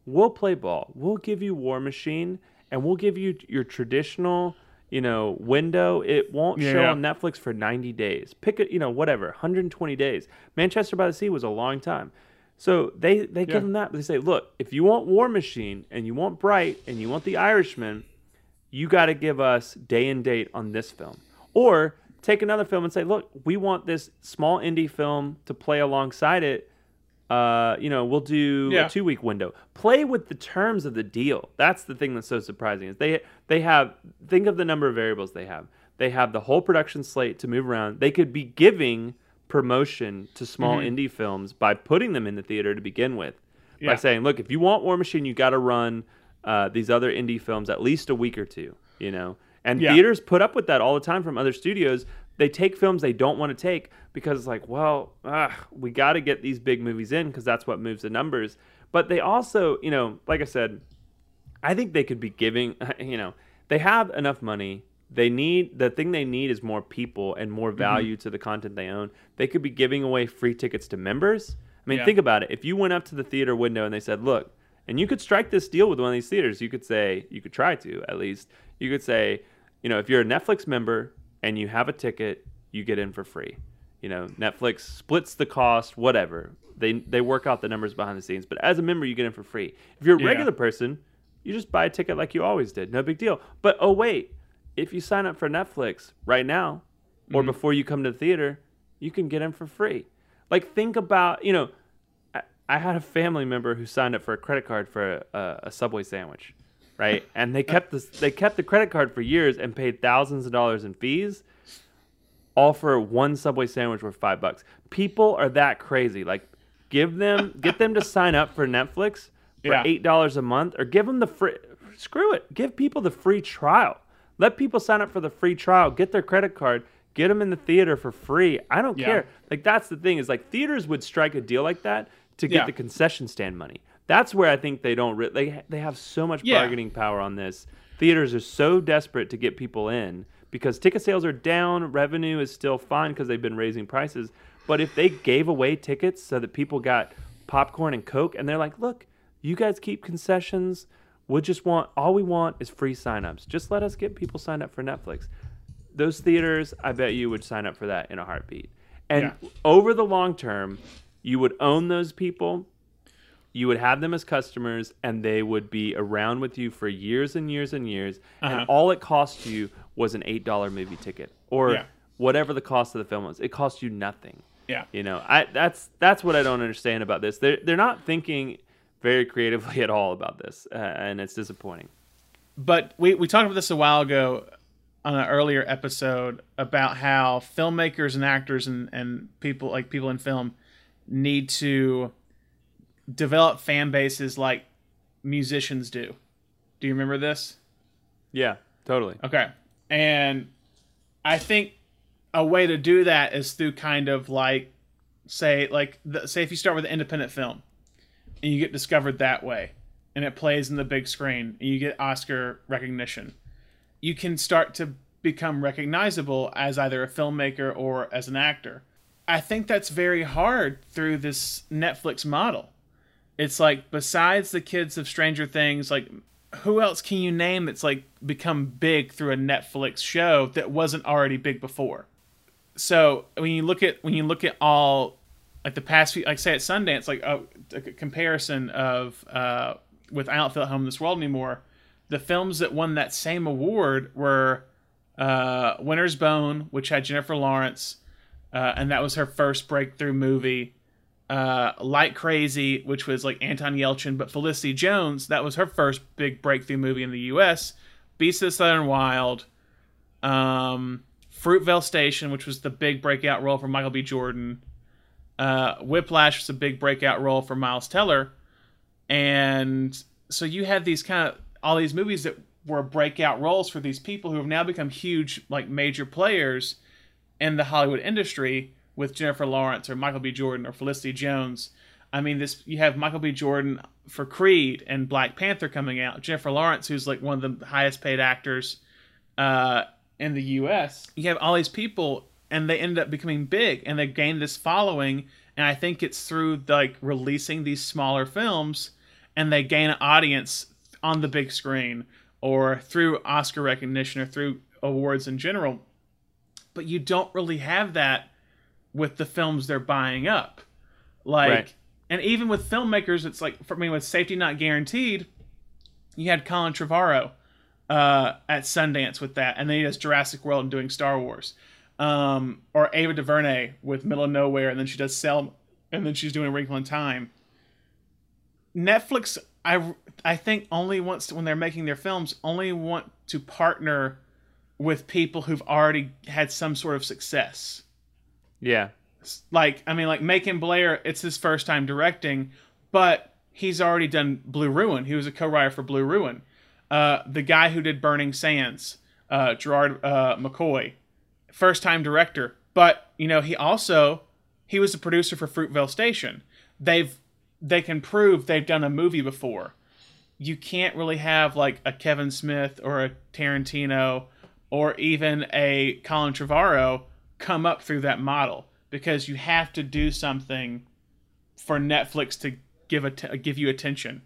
we'll play ball. We'll give you War Machine, and we'll give you your traditional, you know, window. It won't Yeah, show yeah. on Netflix for ninety days. Pick it, you know, whatever, one hundred twenty days. Manchester by the Sea was a long time. So they, they Yeah. give them that. They say, look, if you want War Machine and you want Bright and you want The Irishman, you got to give us day and date on this film. Or take another film and say, look, we want this small indie film to play alongside it. Uh, you know, we'll do Yeah. a two-week window. Play with the terms of the deal. That's the thing that's so surprising. Is they they have think of the number of variables they have. They have the whole production slate to move around. They could be giving promotion to small Mm-hmm. indie films by putting them in the theater to begin with. Yeah. By saying, look, if you want War Machine, you got to run uh, these other indie films at least a week or two. You know, and Yeah. theaters put up with that all the time from other studios. They take films they don't want to take because it's like, well, ugh, we got to get these big movies in because that's what moves the numbers. But they also, you know, like I said, I think they could be giving, you know, they have enough money. They need, the thing they need is more people and more value to the content they own. They could be giving away free tickets to members. I mean, Yeah. think about it. If you went up to the theater window and they said, look, and you could strike this deal with one of these theaters, you could say, you could try to at least, you could say, you know, if you're a Netflix member and you have a ticket, you get in for free. You know, Netflix splits the cost, whatever. They they work out the numbers behind the scenes. But as a member, you get in for free. If you're a Yeah. regular person, you just buy a ticket like you always did. No big deal. But oh, wait. If you sign up for Netflix right now or before you come to the theater, you can get in for free. Like, think about, you know, I, I had a family member who signed up for a credit card for a, a Subway sandwich, right? And they kept this, they kept the credit card for years and paid thousands of dollars in fees, all for one Subway sandwich worth five bucks. People are that crazy. Like, give them, get them to sign up for Netflix for Yeah. eight dollars a month, or give them the free. Screw it. Give people the free trial. Let people sign up for the free trial. Get their credit card. Get them in the theater for free. I don't Yeah. care. Like, that's the thing, is like theaters would strike a deal like that to get Yeah. the concession stand money. That's where I think they don't. Re- they they have so much Yeah. bargaining power on this. Theaters are so desperate to get people in because ticket sales are down. Revenue is still fine because they've been raising prices. But if they gave away tickets so that people got popcorn and Coke, and they're like, look, you guys keep concessions. We just want, all we want is free signups. Just let us get people signed up for Netflix. Those theaters, I bet you would sign up for that in a heartbeat. And Yeah. over the long term, you would own those people. You would have them as customers, and they would be around with you for years and years and years. Uh-huh. And all it cost you was an eight dollar movie ticket, or Yeah. whatever the cost of the film was. It cost you nothing. Yeah. You know, I that's that's what I don't understand about this. They're they're not thinking very creatively at all about this, uh, and it's disappointing. But we, we talked about this a while ago on an earlier episode about how filmmakers and actors and, and people like people in film need to develop fan bases like musicians do. Do you remember this? Yeah, totally. Okay. And I think a way to do that is through kind of like, say, like, the, say if you start with an independent film and you get discovered that way and it plays in the big screen and you get Oscar recognition, you can start to become recognizable as either a filmmaker or as an actor. I think that's very hard through this Netflix model. It's like, besides the kids of Stranger Things, like, who else can you name that's like become big through a Netflix show that wasn't already big before? So when you look at when you look at all like the past few, like say at Sundance, like a, a comparison of uh, with I Don't Feel at Home in This World Anymore, the films that won that same award were uh, Winter's Bone, which had Jennifer Lawrence, uh, and that was her first breakthrough movie. Uh, Like Crazy, which was like Anton Yelchin, but Felicity Jones, that was her first big breakthrough movie in the U S. Beasts of the Southern Wild, um, Fruitvale Station, which was the big breakout role for Michael B. Jordan. Uh, Whiplash was a big breakout role for Miles Teller. And so you had these kind of, all these movies that were breakout roles for these people who have now become huge, like major players in the Hollywood industry, with Jennifer Lawrence or Michael B. Jordan or Felicity Jones. I mean, this you have Michael B. Jordan for Creed and Black Panther coming out. Jennifer Lawrence, who's like one of the highest paid actors uh, in the U S. You have all these people, and they end up becoming big, and they gain this following. And I think it's through like releasing these smaller films and they gain an audience on the big screen or through Oscar recognition or through awards in general. But you don't really have that with the films they're buying up. Like, right. And even with filmmakers, it's like, for me, with Safety Not Guaranteed, you had Colin Trevorrow uh, at Sundance with that, and then he does Jurassic World and doing Star Wars. Um, or Ava DuVernay with Middle of Nowhere, and then she does Selma, and then she's doing A Wrinkle in Time. Netflix, I, I think, only wants to, when they're making their films, only want to partner with people who've already had some sort of success. Yeah. Like, I mean, like Macon Blair, it's his first time directing, but he's already done Blue Ruin. He was a co-writer for Blue Ruin. Uh, the guy who did Burning Sands, uh, Gerard uh, McCoy, first time director. But, you know, he also, he was a producer for Fruitvale Station. They've, they can prove they've done a movie before. You can't really have like a Kevin Smith or a Tarantino or even a Colin Trevorrow come up through that model, because you have to do something for Netflix to give a t- give you attention.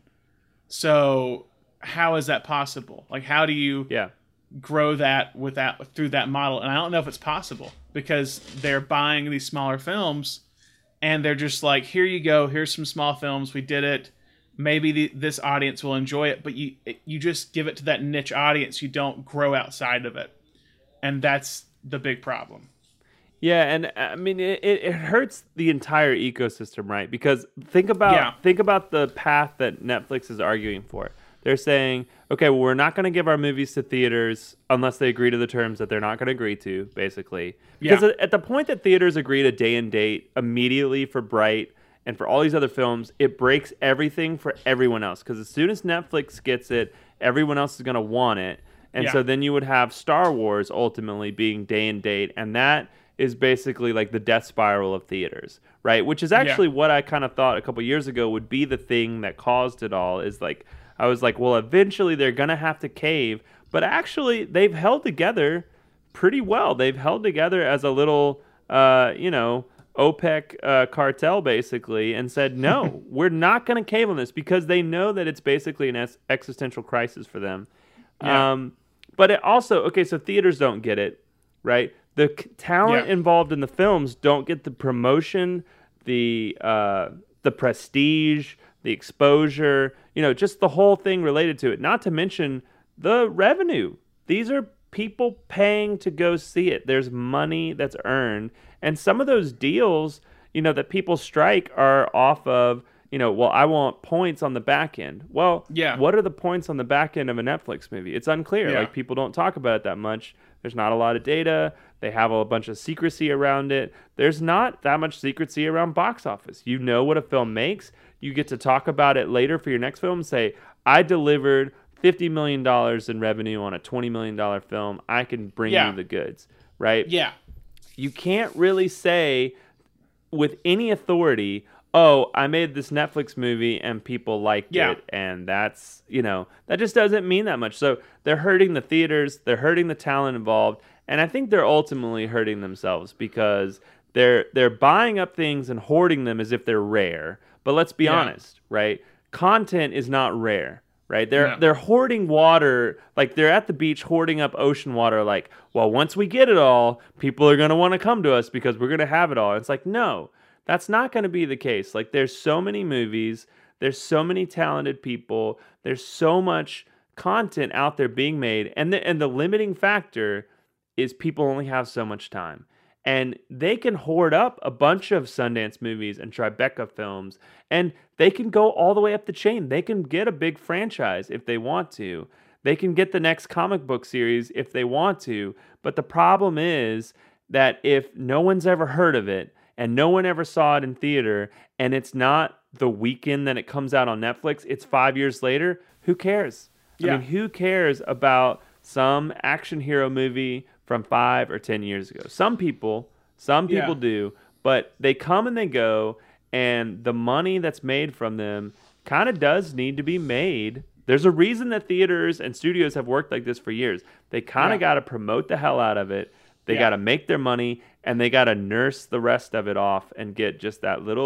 So how is that possible? Like, how do you yeah. grow that with that through that model? And I don't know if it's possible, because they're buying these smaller films and they're just like, here you go, here's some small films, we did it. Maybe the, this audience will enjoy it, but you you just give it to that niche audience. You don't grow outside of it. And that's the big problem. Yeah, and I mean, it, it hurts the entire ecosystem, right? Because think about yeah. think about the path that Netflix is arguing for. They're saying, okay, well, we're not going to give our movies to theaters unless they agree to the terms that they're not going to agree to, basically. Because yeah. at the point that theaters agree to day and date immediately for Bright and for all these other films, it breaks everything for everyone else. Because as soon as Netflix gets it, everyone else is going to want it. And yeah. so then you would have Star Wars ultimately being day and date, and that is basically like the death spiral of theaters, right? Which is actually yeah. what I kind of thought a couple years ago would be the thing that caused it all. Is like, I was like, well, eventually they're going to have to cave. But actually, they've held together pretty well. They've held together as a little, uh, you know, OPEC uh, cartel, basically, and said, no, we're not going to cave on this, because they know that it's basically an es- existential crisis for them. Yeah. Um, but it also, okay, so theaters don't get it, right? The c- talent yeah. involved in the films don't get the promotion, the uh, the prestige, the exposure, you know, just the whole thing related to it. Not to mention the revenue. These are people paying to go see it. There's money that's earned. And some of those deals, you know, that people strike are off of, you know, well, I want points on the back end. Well, yeah. what are the points on the back end of a Netflix movie? It's unclear. Yeah. Like, people don't talk about it that much. There's not a lot of data. They have a bunch of secrecy around it. There's not that much secrecy around box office. You know what a film makes. You get to talk about it later for your next film. Say, I delivered fifty million dollars in revenue on a twenty million dollars film. I can bring yeah. you the goods, right? Yeah. You can't really say with any authority, oh, I made this Netflix movie and people liked yeah. it, and that's, you know, that just doesn't mean that much. So they're hurting the theaters, they're hurting the talent involved, and I think they're ultimately hurting themselves, because they're they're buying up things and hoarding them as if they're rare. But let's be yeah. honest, right? Content is not rare, right? They're no. they're hoarding water, like they're at the beach hoarding up ocean water, like, well, once we get it all, people are going to want to come to us because we're going to have it all. It's like, no. That's not going to be the case. Like, there's so many movies, there's so many talented people, there's so much content out there being made, and the, and the limiting factor is people only have so much time. And they can hoard up a bunch of Sundance movies and Tribeca films, and they can go all the way up the chain. They can get a big franchise if they want to. They can get the next comic book series if they want to. But the problem is that if no one's ever heard of it, and no one ever saw it in theater, and it's not the weekend that it comes out on Netflix, it's five years later, who cares? Yeah. I mean, who cares about some action hero movie from five or ten years ago? Some people, some people yeah. do, but they come and they go, and the money that's made from them kind of does need to be made. There's a reason that theaters and studios have worked like this for years. They kind of yeah. got to promote the hell out of it. They yeah. got to make their money, and they got to nurse the rest of it off and get just that little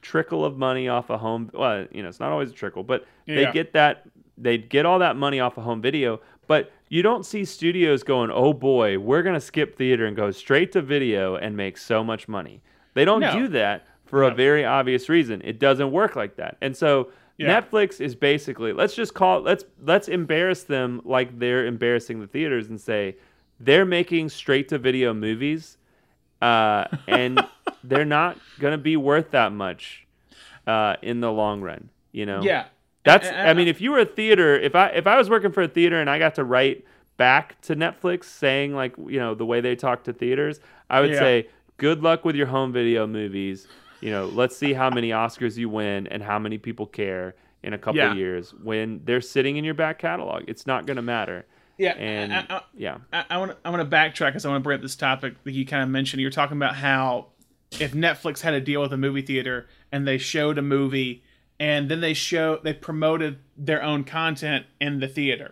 trickle of money off a home. Well, you know, it's not always a trickle, but they Yeah. get that. They get all that money off a home video. But you don't see studios going, "Oh boy, we're gonna skip theater and go straight to video and make so much money." They don't No. do that for a No. very obvious reason. It doesn't work like that. And so Yeah. Netflix is basically, let's just call it, let's let's embarrass them like they're embarrassing the theaters and say they're making straight to video movies, uh, and they're not gonna be worth that much uh, in the long run. You know. Yeah. That's. And- and- I mean, if you were a theater, if I if I was working for a theater and I got to write back to Netflix saying like you know the way they talk to theaters, I would Yeah. say, good luck with your home video movies. You know, let's see how many Oscars you win and how many people care in a couple Yeah. years when they're sitting in your back catalog. It's not going to matter. Yeah. And I, I, yeah, I, I want to I want to backtrack because I want to bring up this topic that you kind of mentioned. You're talking about how if Netflix had a deal with a movie theater and they showed a movie and then they show they promoted their own content in the theater.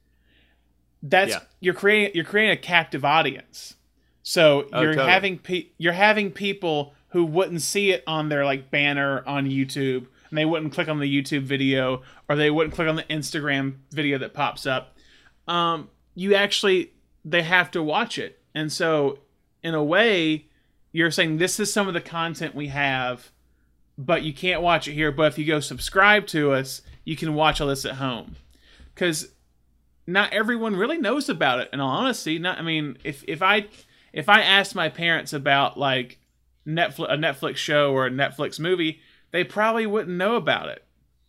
That's Yeah. you're creating you're creating a captive audience. So Oh, you're totally. having pe- you're having people who wouldn't see it on their like banner on YouTube, and they wouldn't click on the YouTube video, or they wouldn't click on the Instagram video that pops up. Um, you actually they have to watch it, and so in a way, you're saying this is some of the content we have, but you can't watch it here. But if you go subscribe to us, you can watch all this at home, because not everyone really knows about it. In all honesty, not I mean, if if I if I asked my parents about like Netflix, a Netflix show or a Netflix movie, they probably wouldn't know about it.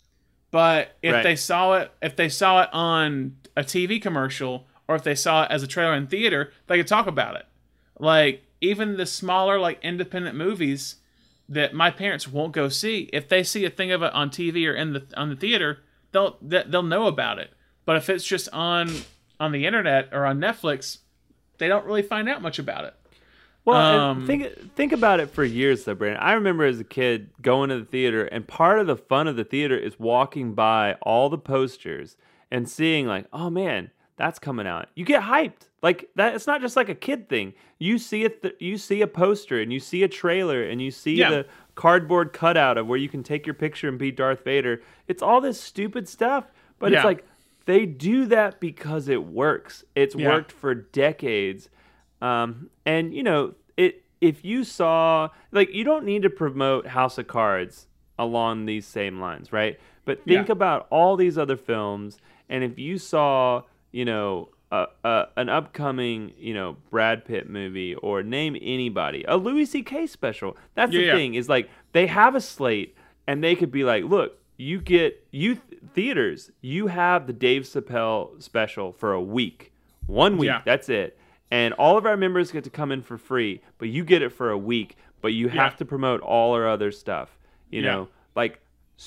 But if Right. they saw it, if they saw it on a T V commercial, or if they saw it as a trailer in theater, they could talk about it. Like even the smaller, like independent movies that my parents won't go see, if they see a thing of it on T V or in the on the theater, they'll they'll know about it. But if it's just on on the internet or on Netflix, they don't really find out much about it. Well, Um, and think think about it for years, though, Brandon. I remember as a kid going to the theater, and part of the fun of the theater is walking by all the posters and seeing, like, oh man, that's coming out. You get hyped, like that. It's not just like a kid thing. You see it, th- you see a poster, and you see a trailer, and you see Yeah. the cardboard cutout of where you can take your picture and be Darth Vader. It's all this stupid stuff, but Yeah. it's like they do that because it works. It's Yeah. worked for decades. Um, and you know, it, if you saw, like, you don't need to promote House of Cards along these same lines, right? But think Yeah. about all these other films. And if you saw, you know, a, a, an upcoming, you know, Brad Pitt movie, or name anybody, a Louis C K special, that's Yeah, the yeah. thing, is like, they have a slate and they could be like, look, you get, you th- theaters, you have the Dave Chappelle special for a week, one week, Yeah. that's it. And all of our members get to come in for free, but you get it for a week, but you have Yeah. to promote all our other stuff. You Yeah. know, like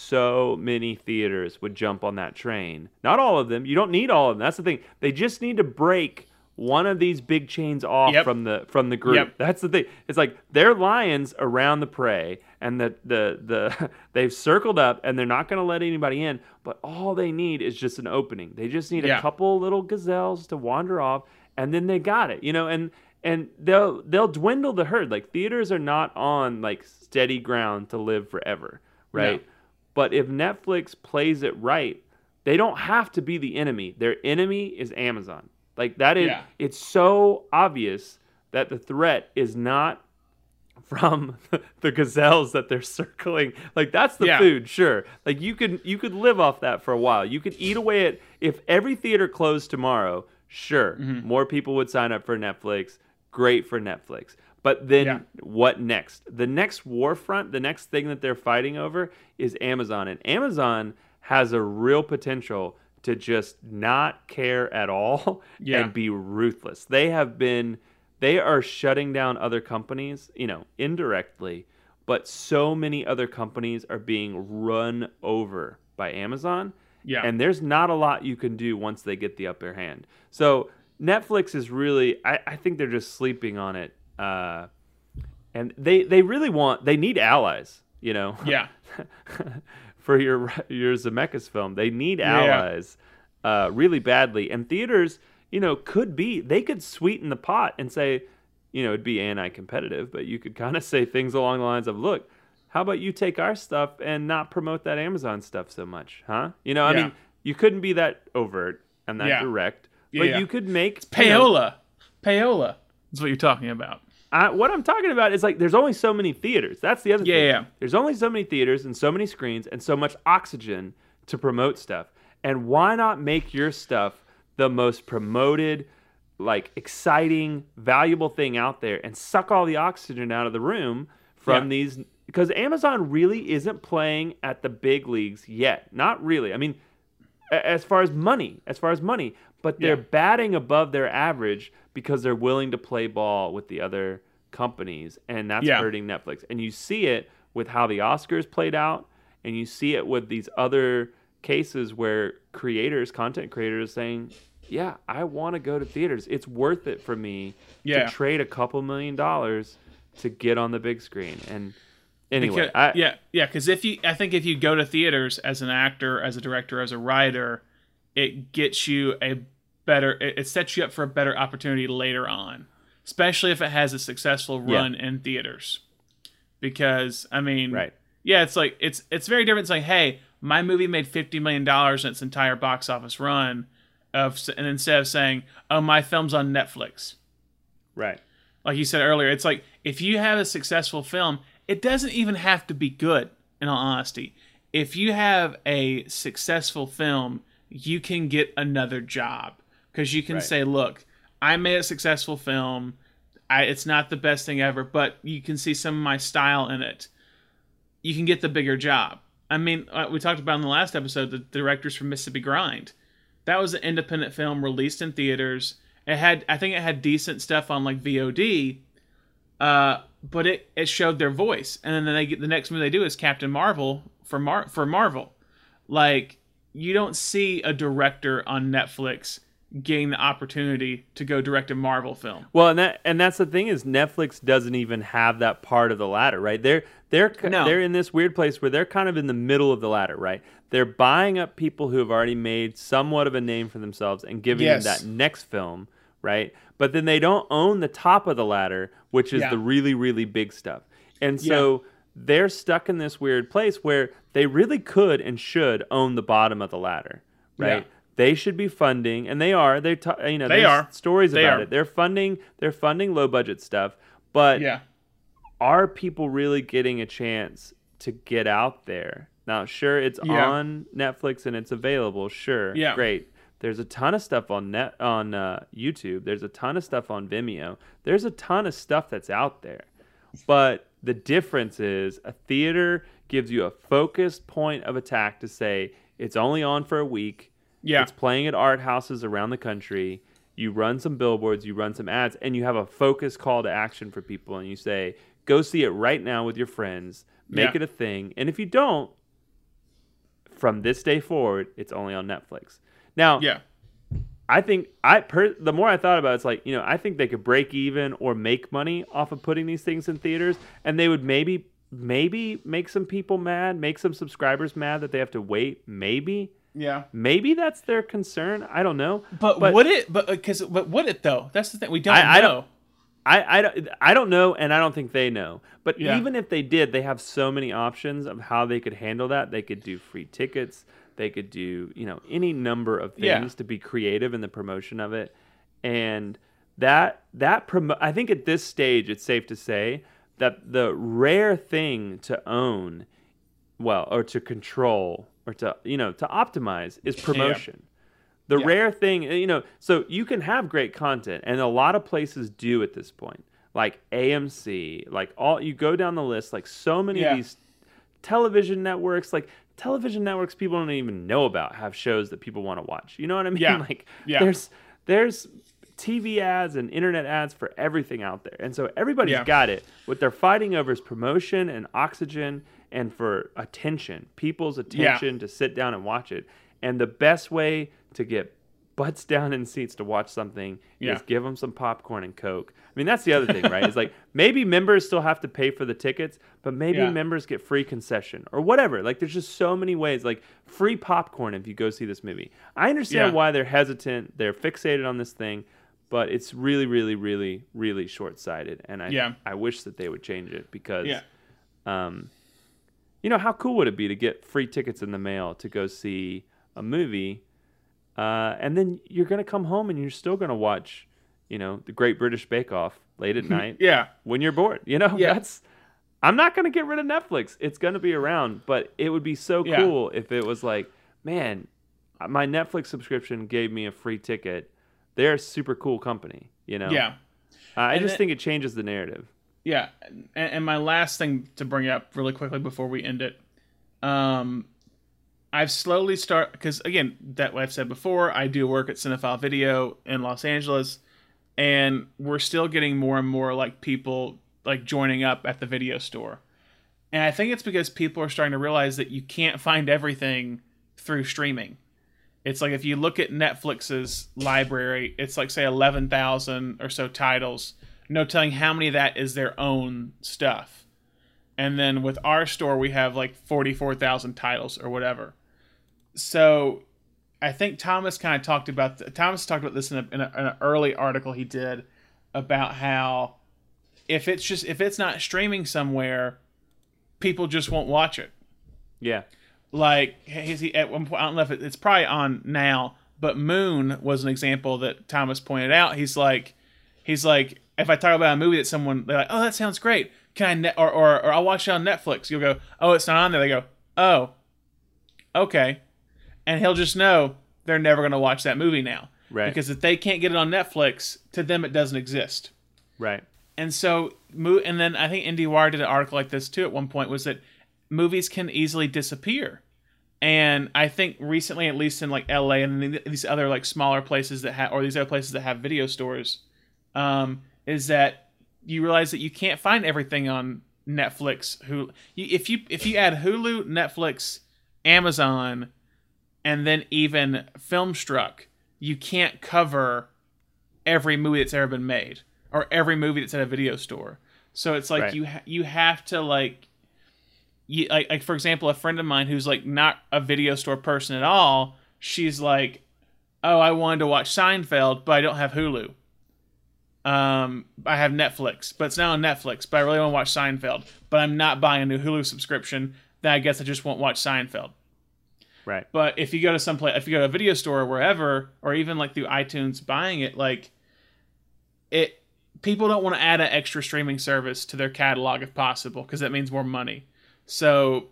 so many theaters would jump on that train. Not all of them. You don't need all of them. That's the thing. They just need to break one of these big chains off Yep. from the from the group. Yep. That's the thing. It's like they're lions around the prey, and the the the they've circled up, and they're not going to let anybody in. But all they need is just an opening. They just need Yeah. a couple little gazelles to wander off, and then they got it. You know, and and they'll they'll dwindle the herd. Like theaters are not on like steady ground to live forever, right? No. But if Netflix plays it right, they don't have to be the enemy. Their enemy is Amazon. Like that is, Yeah. it's so obvious that the threat is not from the gazelles that they're circling. Like that's the Yeah. food, sure. Like you could you could live off that for a while. You could eat away at, if every theater closed tomorrow, sure, Mm-hmm. more people would sign up for Netflix. Great for Netflix. But then Yeah. what next? The next war front, the next thing that they're fighting over is Amazon. And Amazon has a real potential to just not care at all Yeah. and be ruthless. They have been, they are shutting down other companies, you know, indirectly, but so many other companies are being run over by Amazon. Yeah. And there's not a lot you can do once they get the upper hand. So Netflix is really, I, I think they're just sleeping on it. Uh, and they, they really want, they need allies, you know, Yeah. for your, your Zemeckis film. They need Yeah. allies uh, really badly. And theaters, you know, could be, they could sweeten the pot and say, you know, it'd be anti-competitive, but you could kind of say things along the lines of, look, how about you take our stuff and not promote that Amazon stuff so much, huh? You know, I Yeah. mean, you couldn't be that overt and that Yeah. direct, Yeah, but yeah. you could make you know, Payola. Payola is what you're talking about. I, what I'm talking about is like there's only so many theaters. That's the other Yeah, thing. yeah. There's only so many theaters and so many screens and so much oxygen to promote stuff. And why not make your stuff the most promoted, like exciting, valuable thing out there and suck all the oxygen out of the room from Yeah. these? Because Amazon really isn't playing at the big leagues yet. Not really. I mean, a- as far as money, as far as money, but they're Yeah. batting above their average because they're willing to play ball with the other companies, and that's Yeah. hurting Netflix. And you see it with how the Oscars played out, and you see it with these other cases where creators, content creators, saying, "Yeah, I want to go to theaters. It's worth it for me Yeah. to trade a couple million dollars to get on the big screen." And anyway, Because, I, yeah, yeah. Because if you, I think if you go to theaters as an actor, as a director, as a writer, it gets you a better. It, it sets you up for a better opportunity later on, especially if it has a successful run in theaters. Because I mean, Right. yeah, it's like it's it's very different. It's like, hey, my movie made fifty million dollars in its entire box office run, of and instead of saying, oh, my film's on Netflix. right. Like you said earlier, it's like if you have a successful film, it doesn't even have to be good, in all honesty. If you have a successful film, you can get another job. Because you can Right. say, look, I made a successful film. I, it's not the best thing ever, but you can see some of my style in it. You can get the bigger job. I mean, uh, we talked about in the last episode, the directors from Mississippi Grind. That was an independent film released in theaters. It had, I think it had decent stuff on like V O D, uh, but it, it showed their voice. And then they get, the next movie they do is Captain Marvel for Mar- for Marvel. Like, you don't see a director on Netflix getting the opportunity to go direct a Marvel film. Well, and that and that's the thing is Netflix doesn't even have that part of the ladder, right? They're they're No. they're in this weird place where they're kind of in the middle of the ladder, right? They're buying up people who have already made somewhat of a name for themselves and giving Yes. them that next film, right? But then they don't own the top of the ladder, which is Yeah. the really really big stuff. And so they're stuck in this weird place where they really could and should own the bottom of the ladder, right? Yeah. They should be funding, and they are. They, ta- you know, They there's are. stories They about are. it. They're funding. They're funding low budget stuff. But Yeah. are people really getting a chance to get out there? Now, sure, it's Yeah. on Netflix and it's available. Sure, Yeah. great. There's a ton of stuff on net on uh, YouTube. There's a ton of stuff on Vimeo. There's a ton of stuff that's out there. But the difference is a theater gives you a focused point of attack to say it's only on for a week. Yeah. It's playing at art houses around the country. You run some billboards, you run some ads, and you have a focused call to action for people. And you say, go see it right now with your friends. Make Yeah. it a thing. And if you don't, from this day forward, it's only on Netflix. Now, Yeah. I think I per, the more I thought about it, it's like, you know, I think they could break even or make money off of putting these things in theaters, and they would maybe maybe make some people mad, make some subscribers mad that they have to wait. Maybe. Yeah. Maybe that's their concern. I don't know. But, would it? But because but would it though? That's the thing. We don't I- I know. don't- I, I, don't, I don't know, and I don't think they know. But Yeah. even if they did, they have so many options of how they could handle that. They could do free tickets. They could do, you know, any number of things Yeah. to be creative in the promotion of it. And that that promo- I think at this stage, it's safe to say that the rare thing to own, well, or to control, or to you know to optimize is promotion. The Yeah. rare thing, you know, so you can have great content, and a lot of places do at this point, like A M C, like all you go down the list, like so many Yeah. of these television networks, like television networks people don't even know about have shows that people want to watch. You know what I mean? Yeah. Like Yeah. there's there's T V ads and internet ads for everything out there, and so everybody's Yeah. got it. What they're fighting over is promotion and oxygen, and for attention, people's attention to sit down and watch it. And the best way to get butts down in seats to watch something Yeah. is give them some popcorn and Coke. I mean, that's the other thing, right? It's like maybe members still have to pay for the tickets, but maybe Yeah. members get free concession or whatever. Like there's just so many ways, like free popcorn if you go see this movie. I understand Yeah. why they're hesitant. They're fixated on this thing, but it's really, really, really, really short-sighted. And I, Yeah. I wish that they would change it because Yeah. um, you know, how cool would it be to get free tickets in the mail to go see a movie, uh, and then you're going to come home and you're still going to watch, you know, the Great British Bake Off late at night. Yeah. When you're bored, you know, Yeah. that's, I'm not going to get rid of Netflix. It's going to be around, but it would be so Yeah. cool if it was like, man, my Netflix subscription gave me a free ticket. They're a super cool company, you know? Yeah. Uh, I And just it- think it changes the narrative. Yeah, and, and my last thing to bring up really quickly before we end it, um, I've slowly start because again, that what I've said before, I do work at Cinephile Video in Los Angeles, and we're still getting more and more like people like joining up at the video store, and I think it's because people are starting to realize that you can't find everything through streaming. It's like if you look at Netflix's library, it's like say eleven thousand or so titles. No telling how many of that is their own stuff. And then with our store, we have like forty-four thousand titles or whatever. So I think Thomas kind of talked about, th- Thomas talked about this in, a, in, a, in an early article he did about how if it's just, if it's not streaming somewhere, people just won't watch it. Yeah. Like, he's, he, at one point, I don't know if it, it's probably on now, but Moon was an example that Thomas pointed out. He's like, he's like, if I talk about a movie that someone, they're like, oh, that sounds great. Can I, net, or, or, or I'll watch it on Netflix. You'll go, oh, it's not on there. They go, oh, okay. And he'll just know they're never going to watch that movie now. Right. Because if they can't get it on Netflix, to them it doesn't exist. Right. And so, and then I think IndieWire did an article like this too at one point, was that movies can easily disappear. And I think recently, at least in like L A and these other like smaller places that have, or these other places that have video stores, um, is that you realize that you can't find everything on Netflix. Who, if you if you add Hulu, Netflix, Amazon, and then even Filmstruck, you can't cover every movie that's ever been made or every movie that's at a video store. So it's like Right. you ha- you have to like, you, like like for example, a friend of mine who's like not a video store person at all. She's like, oh, I wanted to watch Seinfeld, but I don't have Hulu. Um, I have Netflix, but it's not on Netflix. But I really want to watch Seinfeld, but I'm not buying a new Hulu subscription. Then I guess I just won't watch Seinfeld. Right. But if you go to some place, if you go to a video store or wherever, or even like through iTunes buying it, like it, people don't want to add an extra streaming service to their catalog if possible, because that means more money. So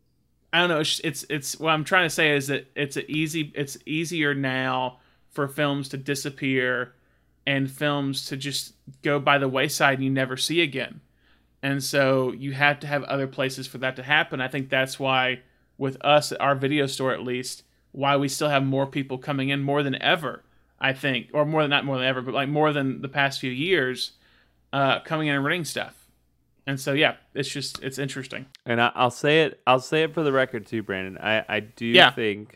I don't know. It's, it's it's what I'm trying to say is that it's a easy it's easier now for films to disappear and films to just go by the wayside and you never see again. And so you have to have other places for that to happen. I think that's why with us at our video store, at least, why we still have more people coming in more than ever, I think, or more than not more than ever, but like more than the past few years, uh, coming in and renting stuff. And so, yeah, it's just, it's interesting. And I, I'll say it. I'll say it for the record too, Brandon. I, I do Yeah. think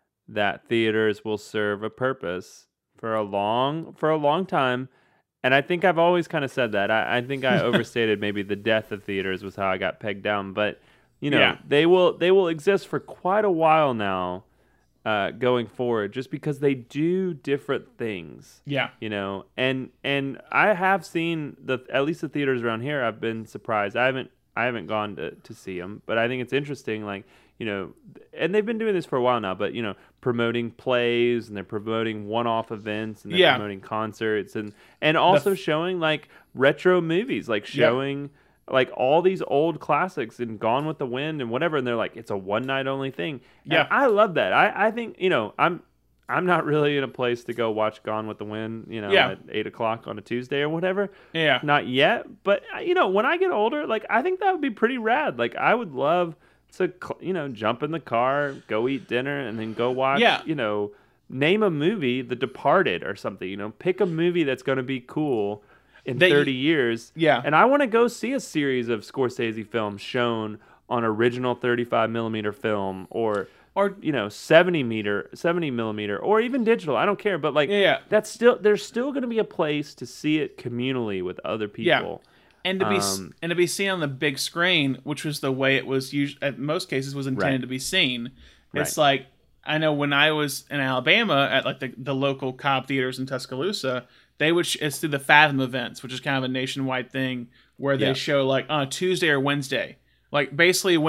that theaters will serve a purpose for a long for a long time, and I think I've always kind of said that. I, I think I overstated maybe the death of theaters was how I got pegged down, but you know Yeah. they will they will exist for quite a while now, uh, going forward, just because they do different things. Yeah. You know, and and I have seen the at least the theaters around here. I've been surprised. I haven't I haven't gone to, to see them, but I think it's interesting. Like, you know, and they've been doing this for a while now. But you know, promoting plays and they're promoting one-off events and they're Yeah. promoting concerts and and also f- showing like retro movies, like Yeah. showing like all these old classics and Gone with the Wind and whatever. And they're like, it's a one night only thing. And Yeah. I love that. I I think you know I'm. I'm not really in a place to go watch Gone with the Wind, you know, Yeah. at eight o'clock on a Tuesday or whatever. Yeah. Not yet, but uh, you know, when I get older, like I think that would be pretty rad. Like I would love to, cl- you know, jump in the car, go eat dinner, and then go watch. Yeah. You know, name a movie, The Departed or something. You know, pick a movie that's going to be cool in That you- thirty years. Yeah. And I want to go see a series of Scorsese films shown on original thirty-five millimeter film or. Or You know, seventy meter, seventy millimeter, or even digital. I don't care, but like, Yeah, yeah. that's still there's still going to be a place to see it communally with other Yeah. people. and to be s Um, and to be seen on the big screen, which was the way it was used at most cases was intended Right. to be seen. It's Right. like I know when I was in Alabama at like the, the local Cobb theaters in Tuscaloosa, they would sh- it's through the Fathom events, which is kind of a nationwide thing where they Yeah. show like on a Tuesday or Wednesday, like basically when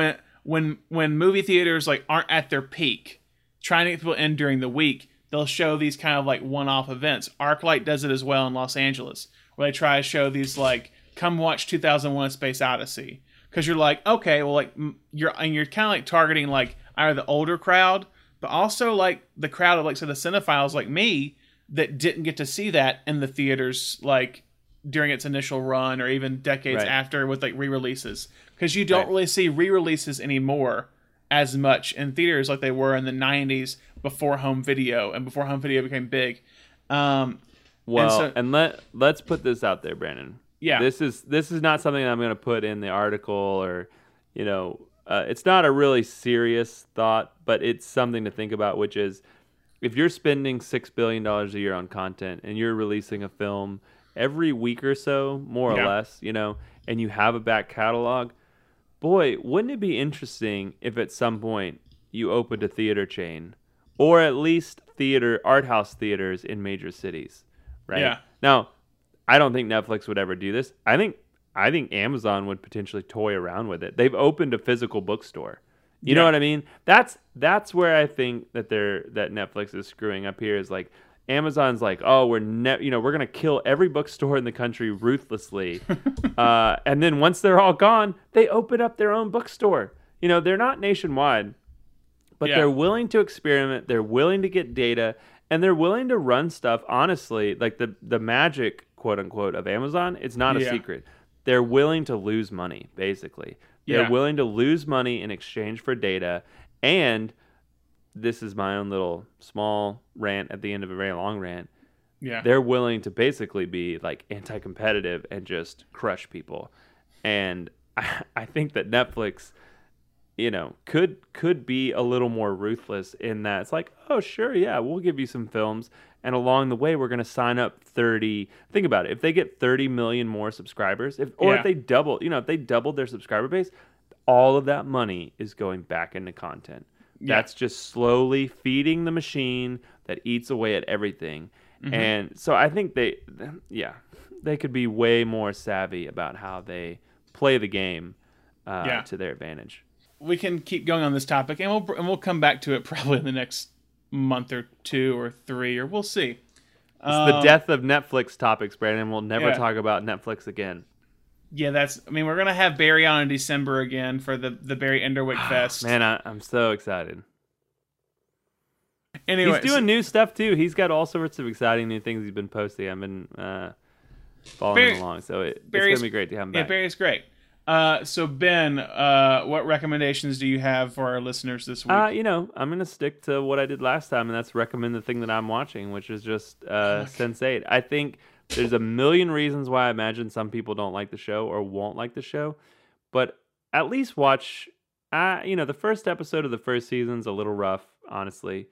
when when movie theaters like aren't at their peak, trying to get people in during the week, they'll show these kind of like one-off events. ArcLight does it as well in Los Angeles, where they try to show these like, come watch two thousand one: A Space Odyssey, because you're like, okay, well, like you're and you're kind of like targeting like either the older crowd, but also like the crowd of like so the cinephiles like me that didn't get to see that in the theaters like during its initial run or even decades right. after with like re-releases, because you don't right. really see re-releases anymore as much in theaters like they were in the nineties before home video and before home video became big. Um, well, and, so, and let let's put this out there, Brandon. Yeah, this is this is not something that I'm going to put in the article, or you know, uh, it's not a really serious thought, but it's something to think about. Which is, if you're spending six billion dollars a year on content and you're releasing a film every week or so, more yeah. or less, you know, and you have a back catalog, boy, wouldn't it be interesting if at some point you opened a theater chain, or at least theater art house theaters in major cities, right? Yeah. Now, I don't think Netflix would ever do this. I think I think Amazon would potentially toy around with it. They've opened a physical bookstore. You yeah. know what I mean? That's that's where I think that they're that Netflix is screwing up here. Is like Amazon's like, oh, we're ne- you know we're gonna kill every bookstore in the country ruthlessly, uh, and then once they're all gone, they open up their own bookstore. You know, they're not nationwide, but yeah. they're willing to experiment. They're willing to get data, and they're willing to run stuff. Honestly, like the the magic, quote unquote, of Amazon, it's not a yeah. secret. They're willing to lose money, basically. They're yeah. willing to lose money in exchange for data. And this is my own little small rant at the end of a very long rant. Yeah. They're willing to basically be like anti-competitive and just crush people. And I, I think that Netflix, you know, could could be a little more ruthless in that it's like, oh, sure, yeah, we'll give you some films. And along the way, we're going to sign up thirty. Think about it. If they get thirty million more subscribers, if or yeah. if they double, you know, if they doubled their subscriber base, all of that money is going back into content. Yeah. That's just slowly feeding the machine that eats away at everything. Mm-hmm. And so I think they, yeah, they could be way more savvy about how they play the game uh, yeah. to their advantage. We can keep going on this topic, and we'll and we'll come back to it probably in the next month or two or three, or we'll see. It's um, the death of Netflix topics, Brandon. We'll never yeah. talk about Netflix again. Yeah, that's. I mean, we're gonna have Barry on in December again for the the Barry Enderwick Fest. Man, I, I'm so excited. Anyway, he's doing new stuff too. He's got all sorts of exciting new things he's been posting. I've been uh, following Barry, him along, so it, it's Barry's, gonna be great to have him back. Yeah, Barry's great. Uh, so Ben, uh, what recommendations do you have for our listeners this week? Uh, you know, I'm gonna stick to what I did last time, and that's recommend the thing that I'm watching, which is just uh, Sense eight. I think there's a million reasons why I imagine some people don't like the show or won't like the show, but at least watch. Uh, you know, the first episode of the first season's a little rough, honestly,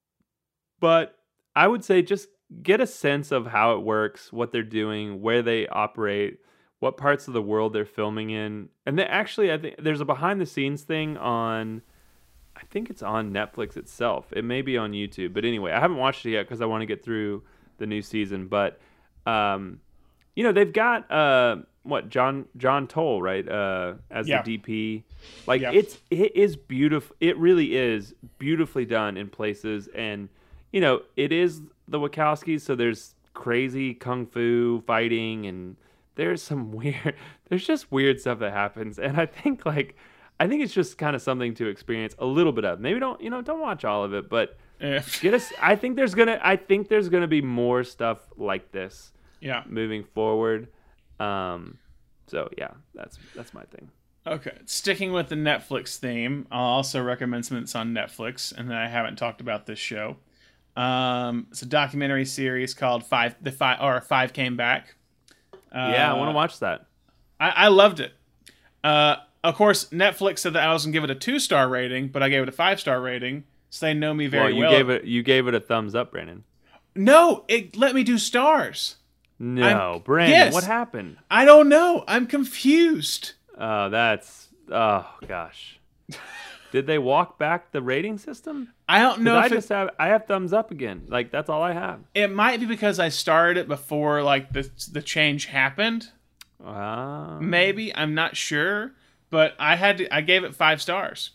but I would say just get a sense of how it works, what they're doing, where they operate, what parts of the world they're filming in. And then actually, I think there's a behind the scenes thing on, I think it's on Netflix itself. It may be on YouTube, but anyway, I haven't watched it yet because I want to get through the new season. But, um, you know, they've got, uh, what, John, John Toll, right? Uh, as yeah. the D P. Like yeah. it's, it is beautiful. It really is beautifully done in places. And, you know, it is the Wachowskis. So there's crazy kung fu fighting, and there's some weird, there's just weird stuff that happens. And I think like, I think it's just kind of something to experience a little bit of. Maybe don't, you know, don't watch all of it, but yeah. get us, I think there's going to, I think there's going to be more stuff like this yeah. moving forward. Um, so yeah, that's, that's my thing. Okay. Sticking with the Netflix theme, I'll also recommend something that's on Netflix and that I haven't talked about this show. Um, it's a documentary series called Five, the Five, or Five Came Back. Uh, yeah, I want to watch that. I, I loved it. Uh, of course, Netflix said that I was gonna give it a two-star rating, but I gave it a five-star rating, so they know me very well. You well. gave it, you gave it a thumbs up, Brandon. No, it let me do stars. No, I'm, Brandon, yes, what happened? I don't know. I'm confused. Oh, that's oh gosh. Did they walk back the rating system? I don't know. If I it, just have I have thumbs up again. Like that's all I have. It might be because I started it before like the the change happened. Uh, Maybe, I'm not sure, but I had to, I gave it five stars.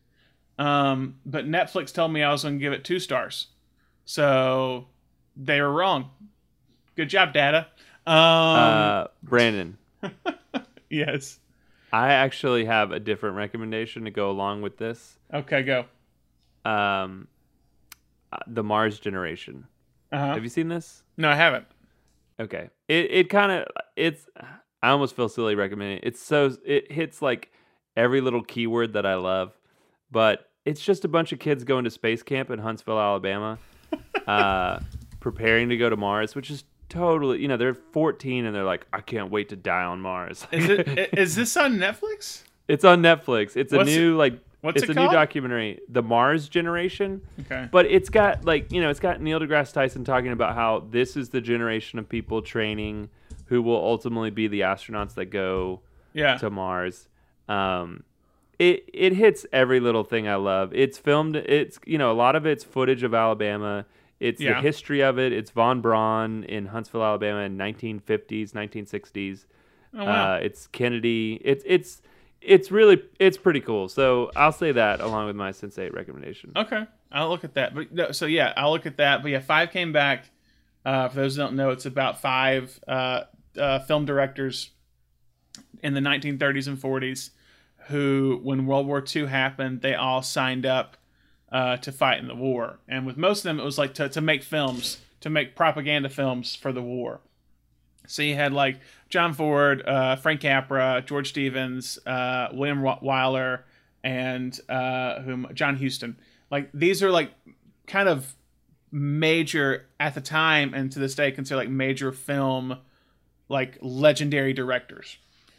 Um, but Netflix told me I was going to give it two stars, so they were wrong. Good job, data. Um, uh, Brandon. Yes. I actually have a different recommendation to go along with this. Okay, go. Um, uh, the Mars Generation. Uh-huh. Have you seen this? No, I haven't. Okay. It it kind of it's. I almost feel silly recommending it. It's so it hits like every little keyword that I love, but it's just a bunch of kids going to space camp in Huntsville, Alabama, uh, preparing to go to Mars, which is totally, you know, they're fourteen and they're like, I can't wait to die on Mars. Is it? Is this on Netflix? It's on Netflix. It's a What's new it, like. What's it's it a called? new documentary, The Mars Generation. Okay. But it's got like, you know, it's got Neil deGrasse Tyson talking about how this is the generation of people training who will ultimately be the astronauts that go yeah. to Mars. Um, it it hits every little thing I love. It's filmed. It's, you know, a lot of it's footage of Alabama. It's Yeah. the history of it. It's Von Braun in Huntsville, Alabama in nineteen fifties, nineteen sixties. Oh, wow. Uh, it's Kennedy. It's it's it's really it's pretty cool. So I'll say that along with my Sense eight recommendation. Okay, I'll look at that. But no, so yeah, I'll look at that. But yeah, five came back. Uh, for those who don't know, it's about five uh, uh, film directors in the nineteen thirties and forties who, when World War Two happened, they all signed up uh, to fight in the war. And with most of them, it was like to, to make films, to make propaganda films for the war. So you had like John Ford, uh, Frank Capra, George Stevens, uh, William Wyler, and uh, whom John Huston. Like these are like kind of major at the time and to this day considered like major film, like legendary directors.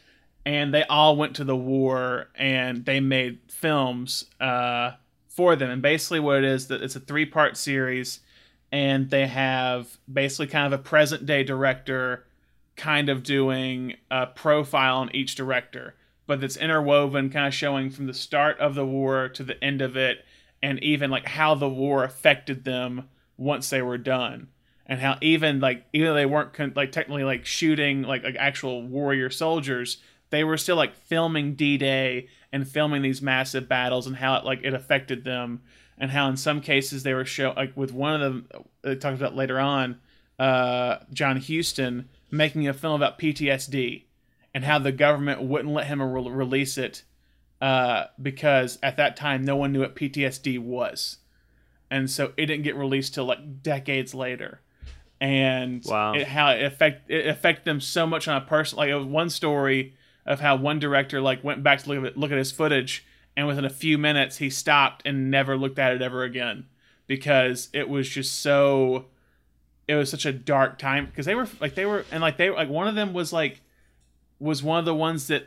And they all went to the war and they made films uh, for them. And basically what it is, that it's a three-part series, and they have basically kind of a present day director kind of doing a profile on each director, but it's interwoven, kind of showing from the start of the war to the end of it, and even like how the war affected them once they were done, and how even like even though they weren't con- like technically like shooting like like actual warrior soldiers, they were still like filming D-Day and filming these massive battles, and how it like it affected them, and how in some cases they were show like with one of them they talked about later on, uh, John Huston making a film about P T S D and how the government wouldn't let him re- release it uh, because at that time no one knew what P T S D was, and so it didn't get released till like decades later. And wow. it, how it affect it affected them so much on a person. Like it was one story of how one director like went back to look at look at his footage, and within a few minutes he stopped and never looked at it ever again because it was just so. It was such a dark time because they were like they were and like they like one of them was like was one of the ones that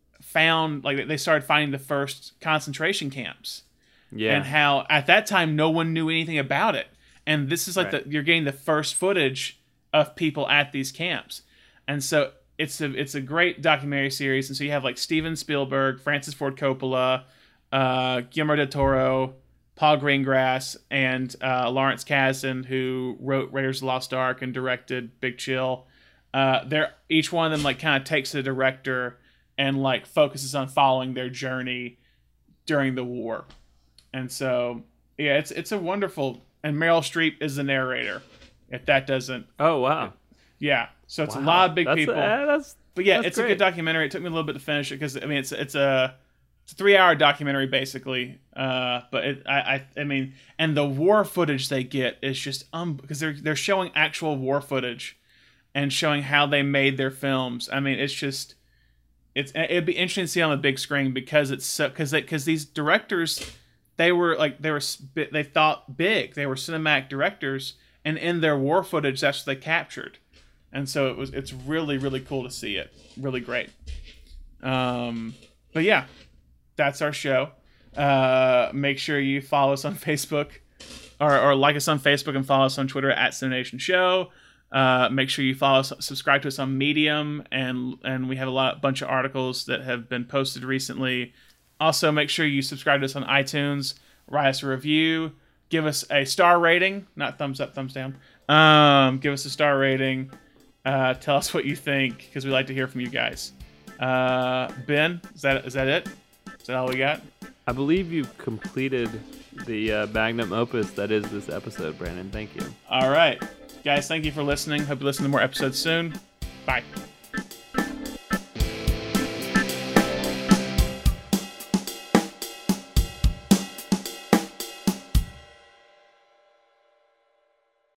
found like they started finding the first concentration camps. Yeah. And how at that time no one knew anything about it. And this is like right. the you're getting the first footage of people at these camps. And so it's a it's a great documentary series. And so you have like Steven Spielberg, Francis Ford Coppola, uh, Guillermo del Toro, Paul Greengrass, and uh, Lawrence Kasdan, who wrote Raiders of the Lost Ark and directed Big Chill. Uh, they're each one of them like kind of takes the director and like focuses on following their journey during the war. And so yeah, it's it's a wonderful. And Meryl Streep is the narrator. If that doesn't, oh wow, yeah. So it's wow. a lot of big that's people. A, that's, but yeah, that's it's great. a good documentary. It took me a little bit to finish it because I mean it's it's a it's a three hour documentary basically. Uh, but it, I, I I mean, and the war footage they get is just um because they're they're showing actual war footage, and showing how they made their films. I mean, it's just it's it'd be interesting to see on the big screen because it's so because because these directors. They were like they were they thought big. They were cinematic directors, and in their war footage, that's what they captured. And so it was. It's really really cool to see it. Really great. Um, but yeah, that's our show. Uh, make sure you follow us on Facebook, or or like us on Facebook and follow us on Twitter at Cinemation Show. Uh, make sure you follow us, subscribe to us on Medium, and and we have a lot bunch of articles that have been posted recently. Also, make sure you subscribe to us on iTunes, write us a review, give us a star rating, not thumbs up, thumbs down. Um, give us a star rating. Uh, tell us what you think, because we like to hear from you guys. Uh, Ben, is that is that it? Is that all we got? I believe you've completed the uh, magnum opus that is this episode, Brandon. Thank you. All right. Guys, thank you for listening. Hope you listen to more episodes soon. Bye.